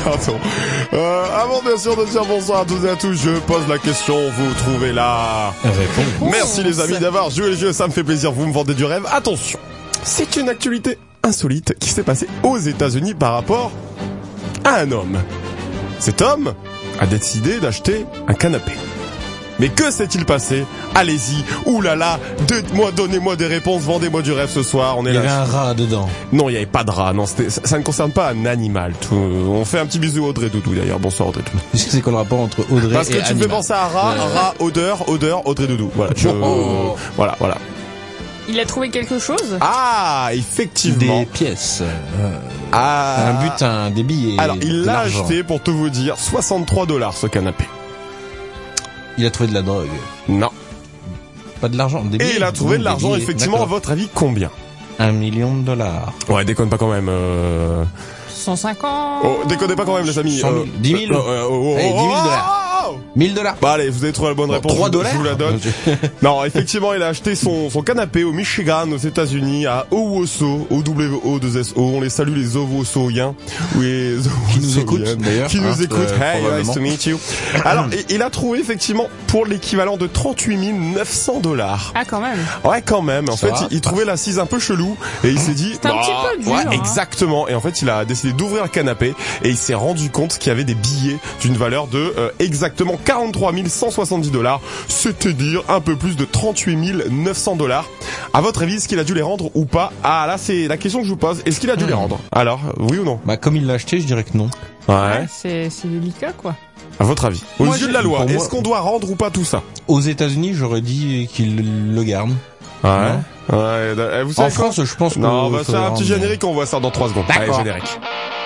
Pardon. Avant bien sûr de dire bonsoir à toutes et à tous, je pose la question, vous trouvez la réponse. Merci les amis d'avoir joué le jeu, ça me fait plaisir, vous me vendez du rêve. Attention, c'est une actualité insolite qui s'est passée aux États-Unis par rapport à un homme. Cet homme a décidé d'acheter un canapé. Mais que s'est-il passé? Allez-y, oulala, donnez-moi des réponses, vendez-moi du rêve ce soir. On est il y là. avait un rat dedans. Non, il n'y avait pas de rat. Non, ça ne concerne pas un animal. On fait un petit bisou à Audrey Doudou d'ailleurs. Bonsoir Audrey Doudou. C'est quoi le rapport entre Audrey Parce que et tu me fais penser à rat, odeur, Audrey Doudou. Voilà. Voilà. Il a trouvé quelque chose? Ah, effectivement. Des pièces. Un butin, des billets. Alors, il l'a acheté, pour tout vous dire, $63 ce canapé. Il a trouvé de la drogue. Non. Pas de l'argent. Des billets. Et il a trouvé de l'argent, billets. effectivement. D'accord. À votre avis, combien? $1 million. Ouais, déconne pas quand même. 150. Oh, déconnez pas quand même, les amis. 100 000, 10 000. Allez, $10 000. Bah allez, vous avez trouvé la bonne réponse. $3. Je vous la donne. Non, effectivement, il a acheté son canapé au Michigan, aux États-Unis, à Owosso, O-W-O-2-S-O. On les salue, les Owossoiens. Oui, qui nous écoutent, d'ailleurs. Qui nous écoutent. Hey, nice to meet you. Alors, il a trouvé, effectivement, pour l'équivalent de $38 900. Ah, quand même. Ouais, quand même. En fait, il trouvait l'assise un peu chelou, et il s'est dit, c'est un petit peu dur, ouais, hein. exactement. Et en fait, il a décidé d'ouvrir le canapé, et il s'est rendu compte qu'il y avait des billets d'une valeur de, exactement $43 170, c'est-à-dire un peu plus de $38 900. À votre avis, est-ce qu'il a dû les rendre ou pas? Ah, là, c'est la question que je vous pose. Est-ce qu'il a dû les rendre? Alors, oui ou non? Bah, comme il l'a acheté, je dirais que non. Ouais. C'est délicat, quoi. À votre avis? Aux yeux de la loi, est-ce qu'on doit rendre ou pas tout ça? Aux États-Unis, j'aurais dit qu'il le garde. Ouais. Ouais. Vous savez en France, je pense que... Non, bah, c'est un petit générique, on voit ça dans 3 secondes. Allez, générique.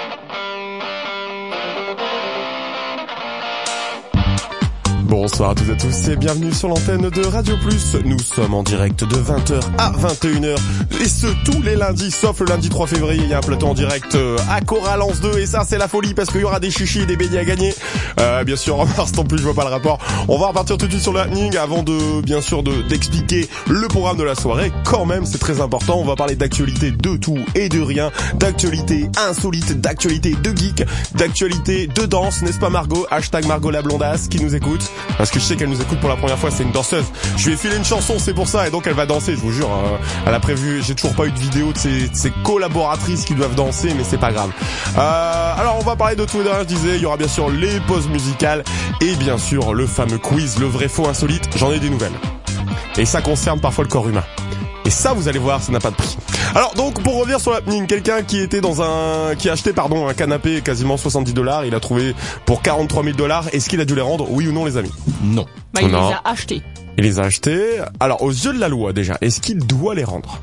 Bonsoir à toutes et à tous et bienvenue sur l'antenne de Radio Plus. Nous sommes en direct de 20h à 21h et ce tous les lundis, sauf le lundi 3 février, il y a un plateau en direct à Coralance 2 et ça c'est la folie parce qu'il y aura des chichis et des beignets à gagner. Bien sûr, en mars non plus, je vois pas le rapport. On va repartir tout de suite sur le happening avant bien sûr d'expliquer le programme de la soirée. Quand même, c'est très important. On va parler d'actualité de tout et de rien, d'actualité insolite, d'actualité de geek, d'actualité de danse, n'est-ce pas Margot? Hashtag Margot la blondasse qui nous écoute. Parce que je sais qu'elle nous écoute pour la première fois, c'est une danseuse. Je lui ai filé une chanson, c'est pour ça, et donc elle va danser, je vous jure. Elle a prévu, j'ai toujours pas eu de vidéo de ses collaboratrices qui doivent danser, mais c'est pas grave. Alors on va parler de tout et de rien, je disais, il y aura bien sûr les pauses musicales, et bien sûr le fameux quiz, le vrai faux insolite, j'en ai des nouvelles. Et ça concerne parfois le corps humain. Et ça, vous allez voir, ça n'a pas de prix. Alors donc, pour revenir sur l'happening, quelqu'un qui a acheté un canapé quasiment $70, il a trouvé pour $43 000. Est-ce qu'il a dû les rendre, oui ou non, les amis? Non. Bah, il les a achetés. Il les a achetés. Alors, aux yeux de la loi, déjà, est-ce qu'il doit les rendre?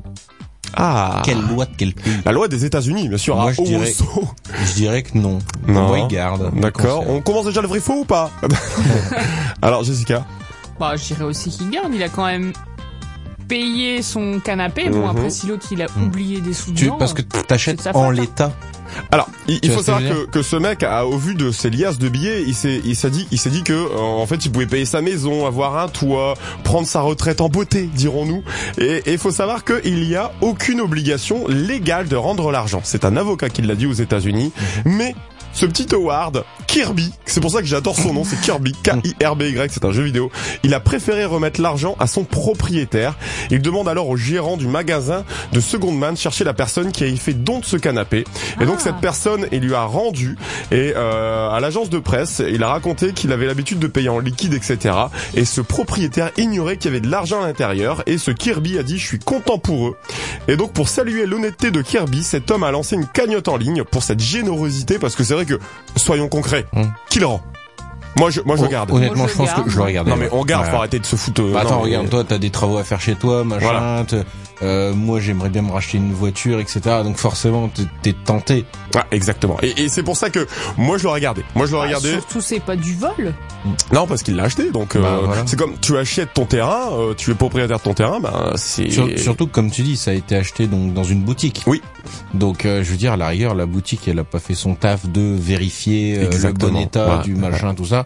Ah. Quelle loi de quel pays? La loi des États-Unis, bien sûr. Moi, je dirais que non. Non. Moi, il garde. D'accord. On commence déjà le vrai faux ou pas? Alors, Jessica? Bah, je dirais aussi qu'il garde. Il a quand même payé son canapé. Bon, après, si l'autre, il a oublié des sous dedans. Parce que t'achètes en l'état. Alors, il faut savoir que ce mec, au vu de ses liasses de billets, il s'est dit que, en fait, il pouvait payer sa maison, avoir un toit, prendre sa retraite en beauté, dirons-nous. Et il faut savoir qu'il y a aucune obligation légale de rendre l'argent. C'est un avocat qui l'a dit aux États-Unis, mais ce petit Howard, Kirby, c'est pour ça que j'adore son nom, c'est Kirby, K-I-R-B-Y, c'est un jeu vidéo. Il a préféré remettre l'argent à son propriétaire. Il demande alors au gérant du magasin de seconde main de chercher la personne qui a fait don de ce canapé. Et donc cette personne, il lui a rendu. Et à l'agence de presse, il a raconté qu'il avait l'habitude de payer en liquide, etc. Et ce propriétaire ignorait qu'il y avait de l'argent à l'intérieur. Et ce Kirby a dit, je suis content pour eux. Et donc pour saluer l'honnêteté de Kirby, cet homme a lancé une cagnotte en ligne pour cette générosité, parce que c'est vrai que, soyons concrets, qui le rend? Moi, je garde. Honnêtement, je pense que je le regarde. Non, mais on garde, faut arrêter de se foutre. Attends, regarde, toi, t'as des travaux à faire chez toi, machin. Voilà. Moi, j'aimerais bien me racheter une voiture, etc. Donc, forcément, t'es tenté. Ah, exactement. Et c'est pour ça que moi, je l'aurais gardé. Surtout, c'est pas du vol. Non, parce qu'il l'a acheté. Donc, voilà. C'est comme tu achètes ton terrain, tu es propriétaire de ton terrain, c'est. Surtout que, comme tu dis, ça a été acheté donc dans une boutique. Oui. Donc, je veux dire, à la rigueur, la boutique, elle a pas fait son taf de vérifier le bon état du machin, tout ça.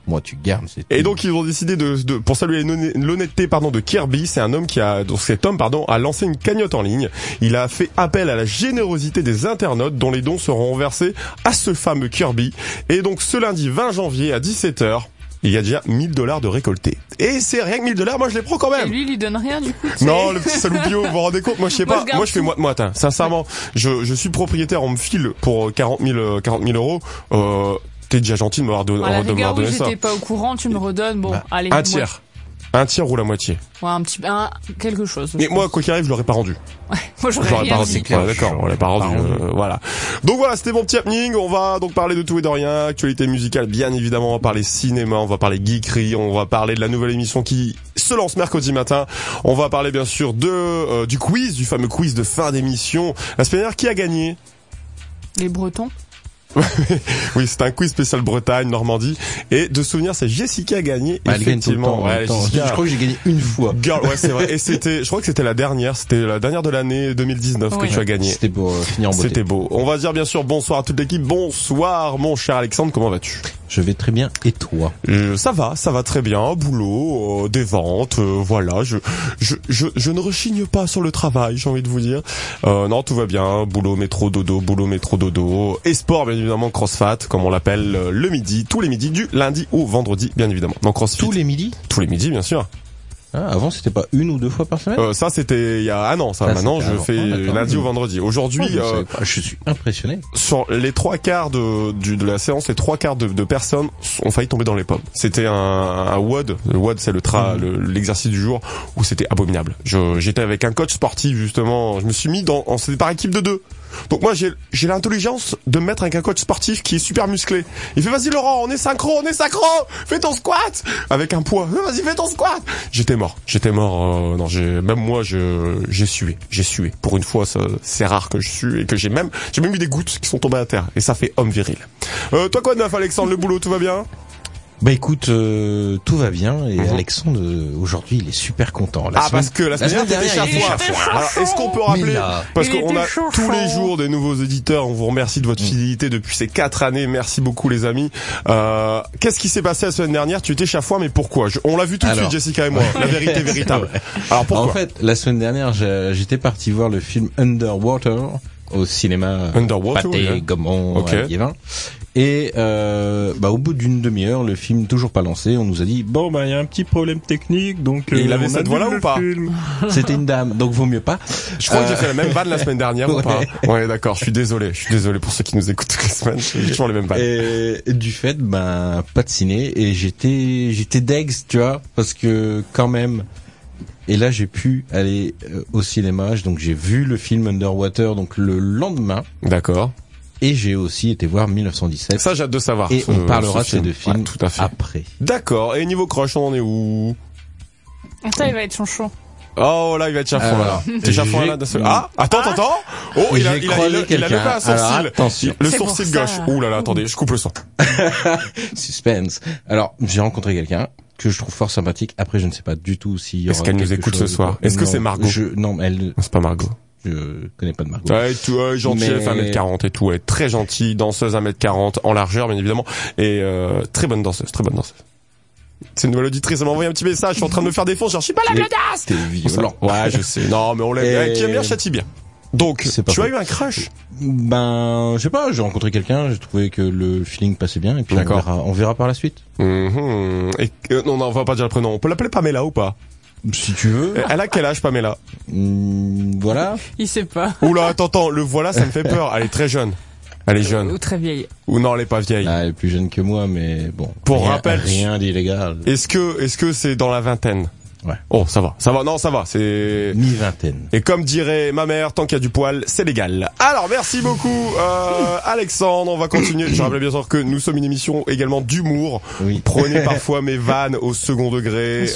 moi tu gardes. Et donc ils ont décidé pour saluer l'honnêteté de Kirby, c'est un homme cet homme a lancé une cagnotte en ligne. Il a fait appel à la générosité des internautes dont les dons seront versés à ce fameux Kirby. Et donc ce lundi 20 janvier à 17h, il y a déjà $1000 de récoltés. Et c'est rien que $1000, moi je les prends quand même. Et lui, il lui donne rien du coup. Non, le petit saloupio, vous vous rendez compte? Moi je sais pas, moi je fais moite-moite, hein. Sincèrement, je suis propriétaire, on me file pour 40 000 euros. T'es déjà gentil de me donner ça. J'étais pas au courant, tu me redonnes, bon, allez. Un tiers. Un tiers ou la moitié. Ouais, quelque chose. Mais moi, quoi qu'il arrive, je l'aurais pas rendu. Ouais, moi j'aurais pas rendu. Clair, d'accord, on l'aurait pas rendu. Voilà. Donc voilà, c'était mon petit happening. On va donc parler de tout et de rien. Actualité musicale, bien évidemment. On va parler cinéma, on va parler geekerie, on va parler de la nouvelle émission qui se lance mercredi matin. On va parler bien sûr du quiz, du fameux quiz de fin d'émission. La semaine dernière, qui a gagné? Les Bretons. Oui, c'est un quiz spécial Bretagne, Normandie. Et de souvenir, c'est Jessica a gagné. Effectivement. Je crois que j'ai gagné une fois. Girl, ouais, c'est vrai. Et je crois que c'était la dernière de l'année 2019 que tu as gagné. C'était beau, finir en beauté. C'était beau. On va dire bien sûr bonsoir à toute l'équipe. Bonsoir, mon cher Alexandre, comment vas-tu? Je vais très bien. Et toi? Ça va très bien. Boulot, des ventes, voilà. Je ne rechigne pas sur le travail, j'ai envie de vous dire. Non, tout va bien. Boulot, métro, dodo. Et sport, bien évidemment, CrossFat, comme on l'appelle, le midi, tous les midis, du lundi au vendredi, bien évidemment. Donc CrossFit. Tous les midis? Tous les midis, bien sûr. Ah, avant c'était pas une ou deux fois par semaine? Ça c'était il y a un an, ça. Maintenant je fais lundi au vendredi. Aujourd'hui, je suis impressionné. Sur les 3/4 de la séance, les 3/4 de personnes ont failli tomber dans les pommes. C'était un WOD. Le WOD, c'est l'exercice du jour où c'était abominable. J'étais avec un coach sportif justement. Je me suis mis c'était par équipe de 2. Donc moi j'ai l'intelligence de me mettre avec un coach sportif qui est super musclé. Il fait vas-y Laurent, on est synchro, fais ton squat avec un poids. Vas-y fais ton squat. J'étais mort. Non, même moi j'ai sué. Pour une fois, c'est rare que je sue et que j'ai même eu des gouttes qui sont tombées à terre et ça fait homme viril. Toi quoi de neuf Alexandre, le boulot tout va bien? Bah écoute, tout va bien et Alexandre aujourd'hui il est super content. Parce que la semaine dernière t'étais chafouin. Alors est-ce qu'on peut rappeler parce qu'on a tous les jours des nouveaux éditeurs, on vous remercie de votre fidélité depuis ces 4 années, merci beaucoup les amis. Qu'est-ce qui s'est passé la semaine dernière? Tu étais chafouin mais pourquoi? On l'a vu tout de suite Jessica et moi, la vérité véritable. Alors pourquoi? En fait, la semaine dernière, j'étais parti voir le film Underwater au cinéma Pathé Gaumont à Liévin. Et au bout d'une demi-heure, le film toujours pas lancé. On nous a dit il y a un petit problème technique, donc il avait cette voix-là ou pas? C'était une dame, donc vaut mieux pas. Je crois que j'ai fait la même vanne la semaine dernière ou pas? Ouais, d'accord. Je suis désolé pour ceux qui nous écoutent toutes les semaines. J'ai toujours les mêmes vannes. Et du fait, pas de ciné. Et j'étais degs, tu vois, parce que quand même. Et là, j'ai pu aller au cinéma. Donc j'ai vu le film Underwater donc le lendemain. D'accord. Et j'ai aussi été voir 1917. Ça, j'ai hâte de savoir. Et on parlera de ces deux films tout à fait. après. D'accord. Et niveau crush, on en est où? Ça, il va être chonchon. Oh, là, il va être chafouin, là. T'es chafouin, là, attends. Oh, il a levé un sourcil. Attention. Le sourcil gauche. Ouh là là, attendez, je coupe le son. Suspense. Alors, j'ai rencontré quelqu'un que je trouve fort sympathique. Après, je ne sais pas du tout s'il y aura. Est-ce qu'elle nous écoute ce soir? Est-ce que c'est Margot? Non, elle. C'est pas Margot. Je connais pas de Margot. Ouais, gentille, elle fait 1m40 et tout, elle est très gentille, danseuse 1m40, en largeur, bien évidemment, et très bonne danseuse. C'est une nouvelle auditrice, elle m'a envoyé un petit message, je suis en train de me faire défoncer, genre, je suis pas la bleudasse! T'es violent. Ouais, je sais. Non, mais on l'aime. Qui aime bien, châtie bien. Donc, tu as eu un crush? Je sais pas, j'ai rencontré quelqu'un, j'ai trouvé que le feeling passait bien, et puis on verra par la suite. Et, non, on va pas dire le prénom. On peut l'appeler Pamela ou pas? Si tu veux. Elle a quel âge, Pamela? Voilà. Il sait pas. Oula, attends, le voilà, ça me fait peur. Elle est très jeune. Elle est jeune. Ou très vieille. Ou non, elle est pas vieille. Elle est plus jeune que moi, mais bon. Pour rappel. Rien d'illégal. Est-ce que c'est dans la vingtaine? Ouais. Oh, ça va, c'est... Mi-vingtaine. Et comme dirait ma mère, tant qu'il y a du poil, c'est légal. Alors, merci beaucoup, Alexandre. On va continuer. Je rappelle bien sûr que nous sommes une émission également d'humour. Oui. Prenez parfois mes vannes au second degré.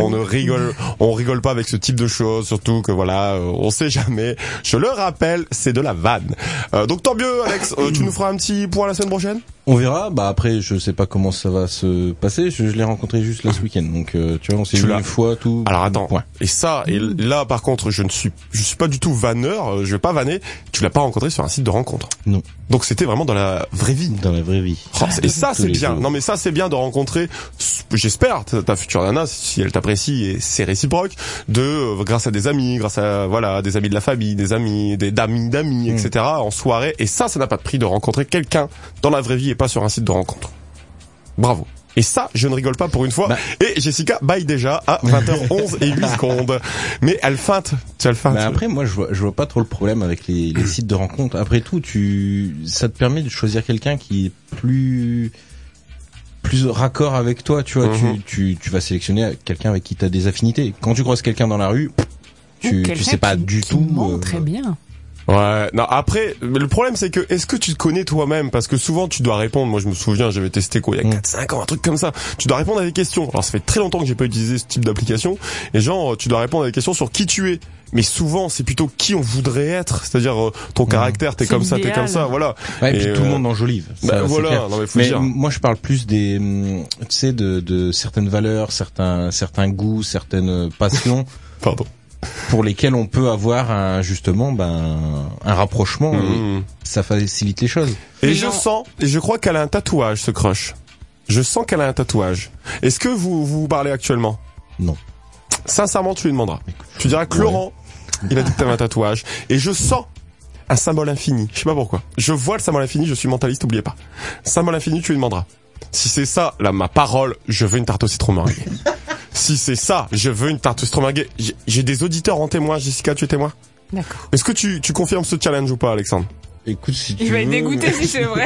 On rigole pas avec ce type de choses. Surtout que voilà, on sait jamais. Je le rappelle, c'est de la vanne. Donc tant mieux, Alex. Tu nous feras un petit point la semaine prochaine? On verra. Après, je sais pas comment ça va se passer. Je l'ai rencontré juste là ce week-end. Donc, tu vois, on s'est vu une fois surtout. Alors attends. Et ça, et là par contre, je suis pas du tout vanneur. Je vais pas vanner. Tu l'as pas rencontré sur un site de rencontre. Non. Donc c'était vraiment dans la vraie vie. Dans la vraie vie. Oh, et ça c'est bien. Jours. Non mais ça c'est bien de rencontrer. J'espère ta future nana, si elle t'apprécie et c'est réciproque, grâce à des amis, grâce à des amis de la famille, des amis, d'amis, etc. en soirée. Et ça n'a pas de prix de rencontrer quelqu'un dans la vraie vie et pas sur un site de rencontre. Bravo. Et ça, je ne rigole pas pour une fois. Et Jessica baille déjà à 20h11 et 8 secondes. Mais elle feinte. Tu as le feinte. Après, moi, je vois pas trop le problème avec les sites de rencontres. Après tout, ça te permet de choisir quelqu'un qui est plus raccord avec toi, tu vois. Tu vas sélectionner quelqu'un avec qui tu as des affinités. Quand tu croises quelqu'un dans la rue, tu sais pas du tout. Très bien. Ouais, non, après, le problème c'est que, est-ce que tu te connais toi-même? Parce que souvent tu dois répondre, moi je me souviens, j'avais testé il y a 4-5 ans, un truc comme ça. Tu dois répondre à des questions. Alors ça fait très longtemps que j'ai pas utilisé ce type d'application. Et genre, tu dois répondre à des questions sur qui tu es. Mais souvent, c'est plutôt qui on voudrait être. C'est-à-dire, ton caractère, t'es comme ça, voilà. Ouais, et puis tout le monde enjolive. Voilà, non, mais faut dire. Moi je parle plus tu sais, de certaines valeurs, certains goûts, certaines passions. Pardon. Pour lesquels on peut avoir un rapprochement et ça facilite les choses. Et je crois qu'elle a un tatouage, ce crush. Je sens qu'elle a un tatouage. Est-ce que vous parlez actuellement? Non. Sincèrement, tu lui demanderas. Tu diras que Laurent, il a dit que t'avais un tatouage. Et je sens un symbole infini. Je sais pas pourquoi. Je vois le symbole infini, je suis mentaliste, n'oubliez pas. Symbole infini, tu lui demanderas. Si c'est ça, là, ma parole, je veux une tarte au citron meringue. Si c'est ça, je veux une tarte au citron meringue. J'ai des auditeurs en témoin. Jessica, tu es témoin? D'accord. Est-ce que tu confirmes ce challenge ou pas, Alexandre? Écoute, si tu veux. Je vais être dégoûté si c'est vrai.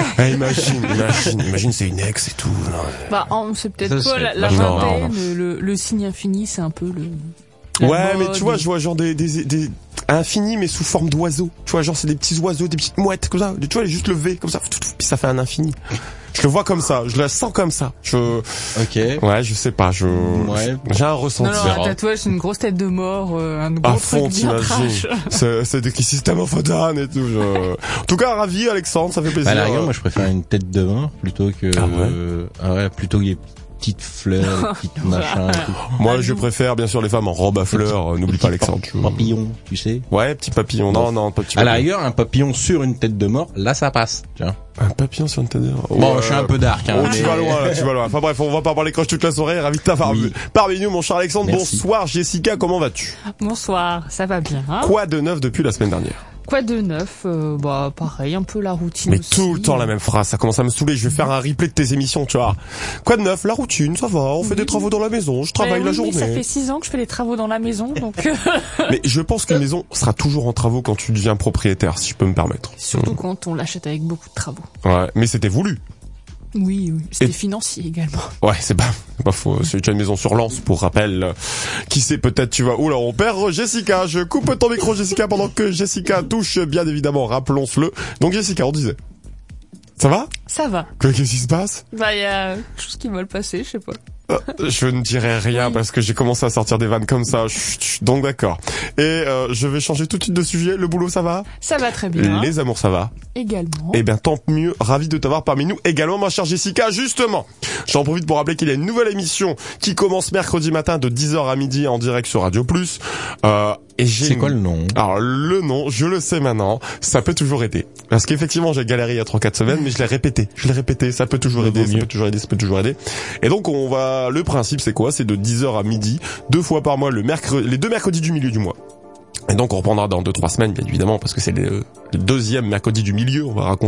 Imagine, c'est une ex et tout. Non. C'est peut-être pas la vingtaine, le signe infini, c'est un peu Ouais, mais tu vois, je vois genre des infini mais sous forme d'oiseaux. Tu vois, genre c'est des petits oiseaux, des petites mouettes comme ça. Tu vois, juste levé comme ça, puis ça fait un infini. Je le vois comme ça, je le sens comme ça. Ok. Ouais, je sais pas, j'ai un ressenti. Non, un tatouage, c'est une grosse tête de mort, un gros à fond, t'imagines. C'est des systèmes of a Down et tout. En tout cas, ravi, Alexandre, ça fait plaisir. À la rigueur, moi, je préfère une tête de mort plutôt que, plutôt que les petites fleurs, les petites machins. Moi, je préfère, bien sûr, les femmes en robe à fleurs. N'oublie pas, Alexandre. Papillon, tu sais. Ouais, petit papillon. Non, pas petit papillon. À la rigueur, un papillon sur une tête de mort, là, ça passe, tu vois. Un papillon sur une tête de mort. Bon, je suis un peu dark, hein. Tu vas loin, là, tu vas loin. Enfin bref, on va pas parler crush toute la soirée. Ravi de t'avoir parmi nous, mon cher Alexandre. Merci. Bonsoir, Jessica, comment vas-tu? Bonsoir, ça va bien, hein? Quoi de neuf depuis la semaine dernière? Quoi de neuf? Pareil, un peu la routine. Mais aussi. tout le temps la même phrase, ça commence à me saouler. Je vais faire un replay de tes émissions, tu vois. Quoi de neuf? La routine, ça va. On fait des travaux dans la maison. Je travaille la journée. Ça fait 6 ans que je fais des travaux dans la maison, donc. Mais je pense qu'une maison sera toujours en travaux quand tu deviens propriétaire, si je peux me permettre. Surtout quand on l'achète avec beaucoup de travaux. Ouais, mais c'était voulu. Oui, c'était financier également. Ouais, c'est pas faux. C'est une maison sur Lens, pour rappel. Qui sait, peut-être tu vas... Oula, on perd Jessica. Je coupe ton micro, Jessica, pendant que Jessica touche, bien évidemment, rappelons-le. Donc Jessica, on disait. Ça va? Ça va. Qu'est-ce qui se passe? Il y a quelque chose qui va le passer, je sais pas. Je ne dirai rien parce que j'ai commencé à sortir des vannes comme ça. Donc d'accord. Et je vais changer tout de suite de sujet. Le boulot, ça va? Ça va très bien. Les amours, ça va? Également. Eh bien, tant mieux. Ravi de t'avoir parmi nous également, ma chère Jessica. Justement, j'en profite pour rappeler qu'il y a une nouvelle émission qui commence mercredi matin de 10h à midi en direct sur Radio Plus. C'est quoi le nom? Alors, le nom, je le sais maintenant. Ça peut toujours aider. Parce qu'effectivement, j'ai galéré il y a 3-4 semaines, mais je l'ai répété. Ça peut toujours aider, ça peut toujours aider. Et donc, le principe, c'est quoi? C'est de 10h à midi, 2 fois par mois, les 2 mercredis du milieu du mois. Et donc on reprendra dans 2-3 semaines, bien évidemment, parce que c'est le deuxième mercredi du milieu,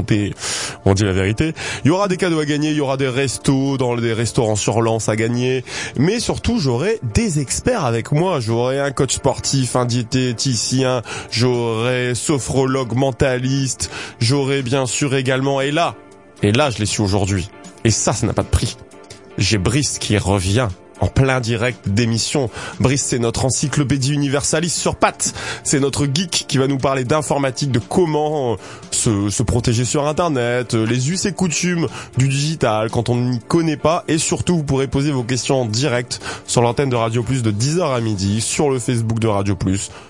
on dit la vérité. Il y aura des cadeaux à gagner, il y aura des restos dans des restaurants sur Lens à gagner, mais surtout j'aurai des experts avec moi. J'aurai un coach sportif, un diététicien, j'aurai sophrologue mentaliste, j'aurai bien sûr également, et là je l'ai su aujourd'hui, et ça n'a pas de prix. J'ai Brice qui revient en plein direct d'émission. Brice, c'est notre encyclopédie universaliste sur pattes. C'est notre geek qui va nous parler d'informatique, de comment se protéger sur Internet, les us et coutumes du digital quand on n'y connaît pas. Et surtout, vous pourrez poser vos questions en direct sur l'antenne de Radio Plus de 10h à midi, sur le Facebook de Radio Plus.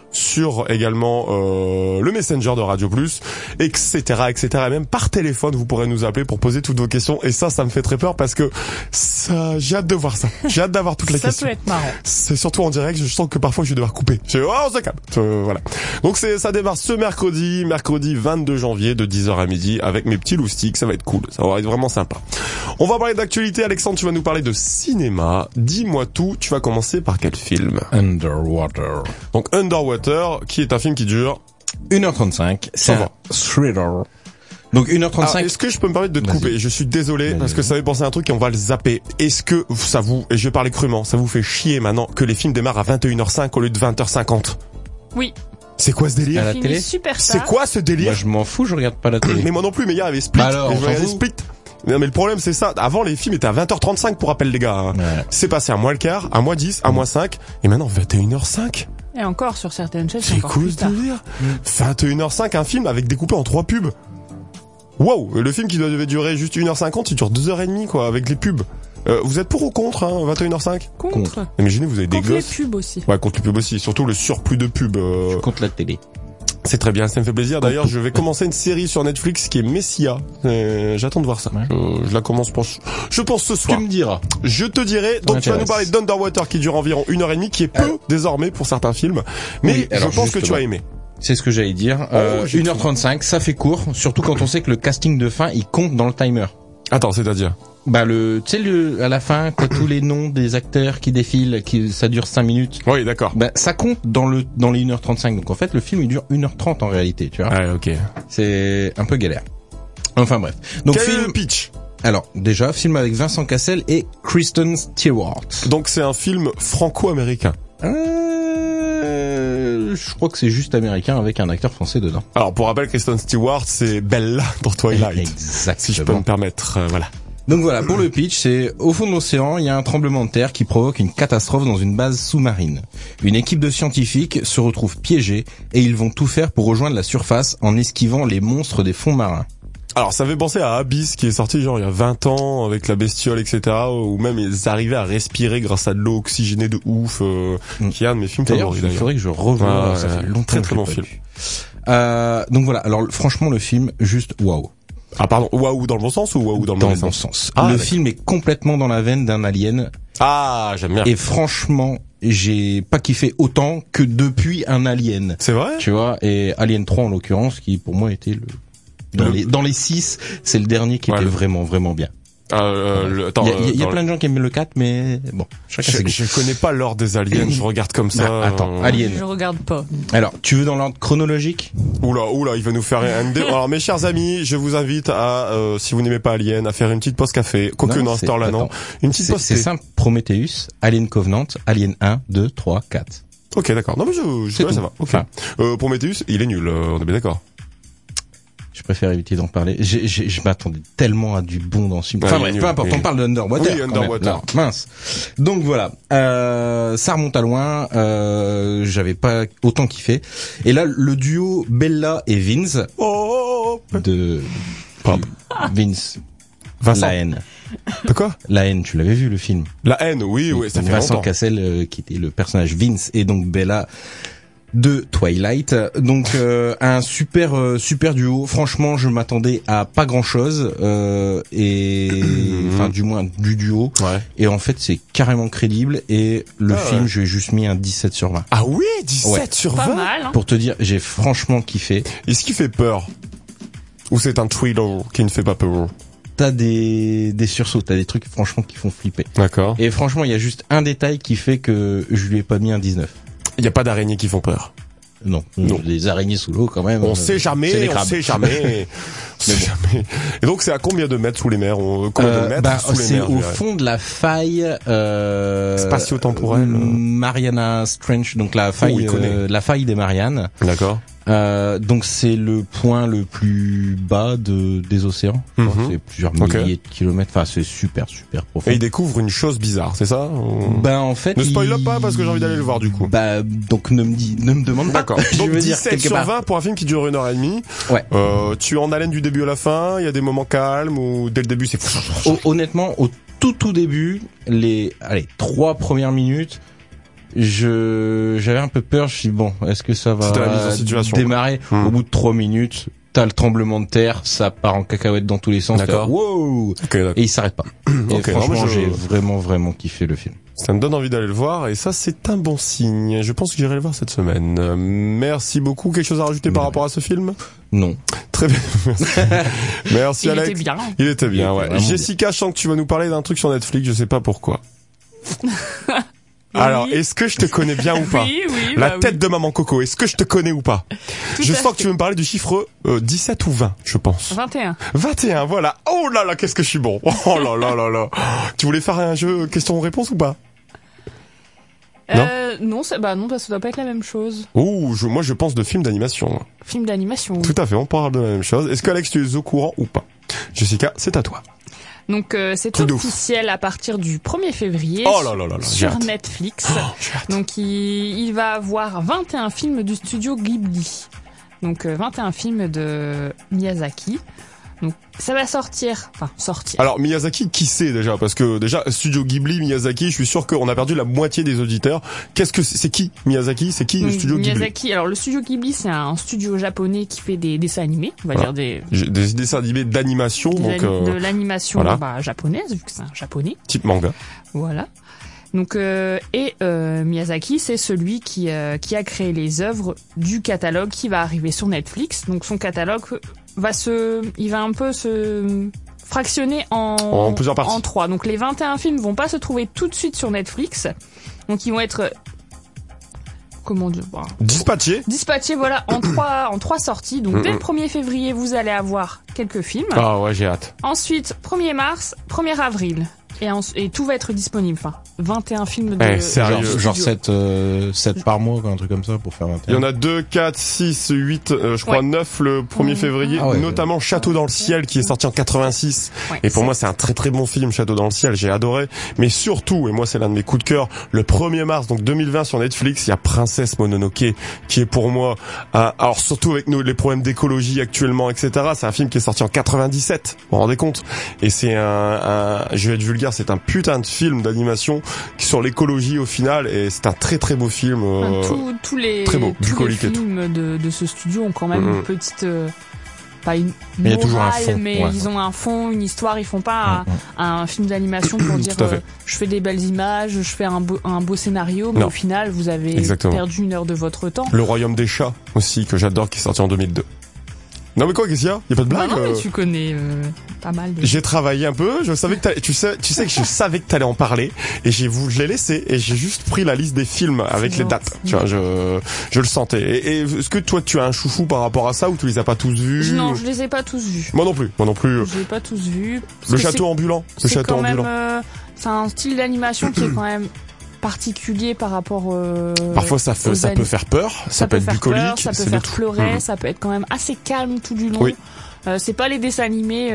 sur également le Messenger de Radio Plus, etc. Et même par téléphone, vous pourrez nous appeler pour poser toutes vos questions. Et ça me fait très peur parce que j'ai hâte de voir ça. J'ai hâte d'avoir toutes les questions. Ça peut être marrant. C'est surtout en direct, je sens que parfois je vais devoir couper. On se calme. Voilà. Donc ça démarre ce mercredi 22 janvier de 10h à midi avec mes petits loustiques. Ça va être cool. Ça va être vraiment sympa. On va parler d'actualité. Alexandre, tu vas nous parler de cinéma. Dis-moi tout. Tu vas commencer par quel film? Underwater. Donc Underwater, qui est un film qui dure 1h35. C'est un thriller. Donc 1h35. Alors, est-ce que je peux me permettre de te couper? Je suis désolé parce que ça fait penser à un truc et on va le zapper. Est-ce que ça vous, et je vais parler crûment, ça vous fait chier maintenant que les films démarrent à 21h05 au lieu de 20h50? Oui. C'est quoi ce délire? À la télé? C'est quoi ce délire? Moi je m'en fous, je regarde pas la télé. Mais moi non plus, mais hier il y avait Split. Alors, Split. Non mais le problème c'est ça, avant les films étaient à 20h35 pour rappel les gars. Ouais. C'est passé à moins le quart, à moins 10, à moins 5 et maintenant 21h05. Et encore sur certaines chaînes, c'est encore cool plus tard. 21h05 un film avec découpé en 3 pubs. Wow, le film qui devait durer juste 1h50, il dure 2h30 quoi avec les pubs. Vous êtes pour ou contre 21h05? Contre. Imaginez vous avez des contre gosses. Contre les pubs aussi. Ouais, contre les pubs aussi, surtout le surplus de pubs. Je suis contre la télé. C'est très bien, ça me fait plaisir. D'ailleurs, je vais commencer une série sur Netflix qui est Messia. J'attends de voir ça. Ouais. Je la commence je pense ce soir. Tu me diras. Je te dirai. Donc tu vas nous parler d'Underwater qui dure environ 1h30, qui est peu désormais pour certains films. Mais oui, je pense que tu as aimé. C'est ce que j'allais dire. 1h35, ça fait court, surtout quand on sait que le casting de fin, il compte dans le timer. Attends, c'est-à-dire? Bah tu sais à la fin, quand tous les noms des acteurs qui défilent, ça dure 5 minutes. Oui, d'accord. Bah ça compte dans les 1h35. Donc en fait, le film il dure 1h30 en réalité, tu vois. Ouais, OK. C'est un peu galère. Enfin bref. Donc quel est le pitch? Alors, déjà, film avec Vincent Cassel et Kristen Stewart. Donc c'est un film franco-américain. Je crois que c'est juste américain avec un acteur français dedans. Alors, pour rappel, Kristen Stewart, c'est Bella dans Twilight. Exactement. Si je peux me permettre, voilà. Donc voilà, pour le pitch, c'est au fond de l'océan, il y a un tremblement de terre qui provoque une catastrophe dans une base sous-marine. Une équipe de scientifiques se retrouve piégée et ils vont tout faire pour rejoindre la surface en esquivant les monstres des fonds marins. Alors ça fait penser à Abyss qui est sorti genre il y a 20 ans avec la bestiole etc. Où même ils arrivaient à respirer grâce à de l'eau oxygénée de ouf qui est un de mes films favoris. Il faudrait que je revoie, ça fait longtemps très très bon film. Donc voilà, alors franchement le film juste waouh. Ah pardon, waouh dans le bon sens ou waouh dans le mauvais sens? Le film est complètement dans la veine d'un Alien. Ah, j'aime bien. Et franchement, j'ai pas kiffé autant que depuis un Alien. C'est vrai? Tu vois, et Alien 3 en l'occurrence qui pour moi était dans les 6, c'est le dernier qui était vraiment vraiment bien. Il y a plein de gens qui aiment le 4 mais bon, je connais pas l'ordre des aliens, je regarde comme ça. Attends, Alien. Je regarde pas. Alors, tu veux dans l'ordre chronologique? Oula, il va nous faire un Alors mes chers amis, je vous invite à si vous n'aimez pas Alien, à faire une petite pause café. Quoique non, cette heure-là non. Une petite pause. C'est simple, Prometheus, Alien Covenant, Alien 1, 2, 3, 4. OK, d'accord. Non mais je ça va. OK. Prometheus, il est nul, on est bien d'accord. Je préfère éviter d'en parler. Je m'attendais tellement à du bon dans ce film. Enfin bref, peu importe, on parle de Underwater. Oui, Underwater. Là, mince. Donc voilà, ça remonte à loin. J'avais pas autant kiffé. Et là, le duo Bella et Vince de Vince. Vincent. La haine. De quoi? La haine, tu l'avais vu le film? La haine, oui, ça fait Vincent longtemps. Cassel qui était le personnage Vince et donc Bella de Twilight. Donc un super duo. Franchement, je m'attendais à pas grand-chose enfin du moins du duo. Ouais. Et en fait, c'est carrément crédible et le film, j'ai juste mis un 17 sur 20. Ah oui, 17 sur 20. Pas mal, hein. Pour te dire, j'ai franchement kiffé. Est-ce qu'il fait peur? Ou c'est un thriller qui ne fait pas peur? T'as des sursauts, t'as des trucs franchement qui font flipper. D'accord. Et franchement, il y a juste un détail qui fait que je lui ai pas mis un 19. Il y a pas d'araignées qui font peur. Non. Les araignées sous l'eau quand même. On sait jamais. Et donc c'est à combien de mètres sous les mers? Combien de mètres sous les mers? C'est au fond de la faille spatio-temporelle. Mariana Trench, donc la faille des Mariannes. D'accord. Donc c'est le point le plus bas des océans. C'est plusieurs milliers de kilomètres. Enfin, c'est super profond. Et il découvre une chose bizarre, c'est ça? En fait, ne spoil pas parce que j'ai envie d'aller le voir du coup. Donc ne me demande pas. D'accord. Donc 17 sur 20 pour un film qui dure 1h30. Ouais. Tu es en haleine du début à la fin. Il y a des moments calmes ou dès le début c'est. Honnêtement, au tout début, les 3 premières minutes. j'avais un peu peur. Je me suis dit, bon, est-ce que ça va démarrer au bout de 3 minutes? T'as le tremblement de terre, ça part en cacahuète dans tous les sens. D'accord. Wow. Okay, et il s'arrête pas. Et franchement, j'ai vraiment kiffé le film. Ça me donne envie d'aller le voir et ça c'est un bon signe. Je pense que j'irai le voir cette semaine. Merci beaucoup. Quelque chose à rajouter par rapport à ce film? Non. Très bien. Merci Alex. Il était bien, ouais. Jessica, je sens que tu vas nous parler d'un truc sur Netflix, je sais pas pourquoi. Alors, est-ce que je te connais bien ou pas? Oui, La tête de maman Coco, est-ce que je te connais ou pas? Je sens que tu veux me parler du chiffre 17 ou 20, je pense. 21, voilà. Oh là là, qu'est-ce que je suis bon. Oh là là là là. Tu voulais faire un jeu question-réponse ou pas? Non, ça doit pas être la même chose. Moi je pense de film d'animation. Film d'animation. Tout à fait, on parle de la même chose. Est-ce qu'Alex, tu es au courant ou pas? Jessica, c'est à toi. Donc c'est officiel à partir du 1er février sur Netflix. Donc il va avoir 21 films du studio Ghibli. Donc 21 films de Miyazaki. Donc ça va sortir. Alors Miyazaki, qui sait déjà? Parce que déjà studio Ghibli, Miyazaki, je suis sûr qu'on a perdu la moitié des auditeurs. Qu'est-ce que c'est qui Miyazaki? C'est qui le studio Miyazaki, Ghibli? Alors le studio Ghibli, c'est un studio japonais qui fait des dessins animés, on va dire des dessins animés d'animation, de l'animation japonaise, vu que c'est un japonais. Type manga. Voilà. Donc Miyazaki, c'est celui qui a créé les œuvres du catalogue qui va arriver sur Netflix. Donc son catalogue il va un peu se fractionner en plusieurs parties. En 3. Donc les 21 films vont pas se trouver tout de suite sur Netflix. Donc ils vont être dispatchés voilà en 3 sorties. Donc dès le 1er février, vous allez avoir quelques films. Ah ouais, j'ai hâte. Ensuite, 1er mars, 1er avril. Et tout va être disponible. 21 films de... sérieux, genre 7 par mois, un truc comme ça, pour faire 21. Il y en a 2, 4, 6, 8, je crois 9 le 1er février. Notamment Château dans le ciel, qui est sorti en 86. Ouais, et pour moi, c'est un très très bon film, Château dans le ciel. J'ai adoré. Mais surtout, et moi, c'est l'un de mes coups de cœur, le 1er mars, donc 2020 sur Netflix, il y a Princesse Mononoke, qui est pour moi, alors surtout avec les problèmes d'écologie actuellement, etc. C'est un film qui est sorti en 97. Vous vous rendez compte? Et c'est je vais être vulgaire, c'est un putain de film d'animation sur l'écologie au final, et c'est un très très beau film. Tous les films de ce studio ont quand même une petite pas une morale, toujours un fond, mais ils ont un fond, une histoire. Ils font pas un film d'animation pour dire je fais des belles images, je fais un beau scénario, mais au final vous avez perdu 1 heure de votre temps. Le Royaume des chats aussi, que j'adore, qui est sorti en 2002. Non mais quoi, qu'est-ce qu'il y a? Y a pas de blague? Non mais tu connais pas mal. J'ai travaillé un peu, je savais que tu sais que je savais que t'allais en parler, et je l'ai laissé, et j'ai juste pris la liste des films avec les dates. Tu vois, je le sentais. Et est-ce que toi tu as un chouchou par rapport à ça, ou tu les as pas tous vus? Non, je les ai pas tous vus. Moi non plus. Je les ai pas tous vus. Le château ambulant. C'est un style d'animation qui est quand même particulier par rapport parfois ça peut faire peur, ça peut être bucolique, ça peut faire pleurer, ça peut être quand même assez calme tout du long. C'est pas les dessins animés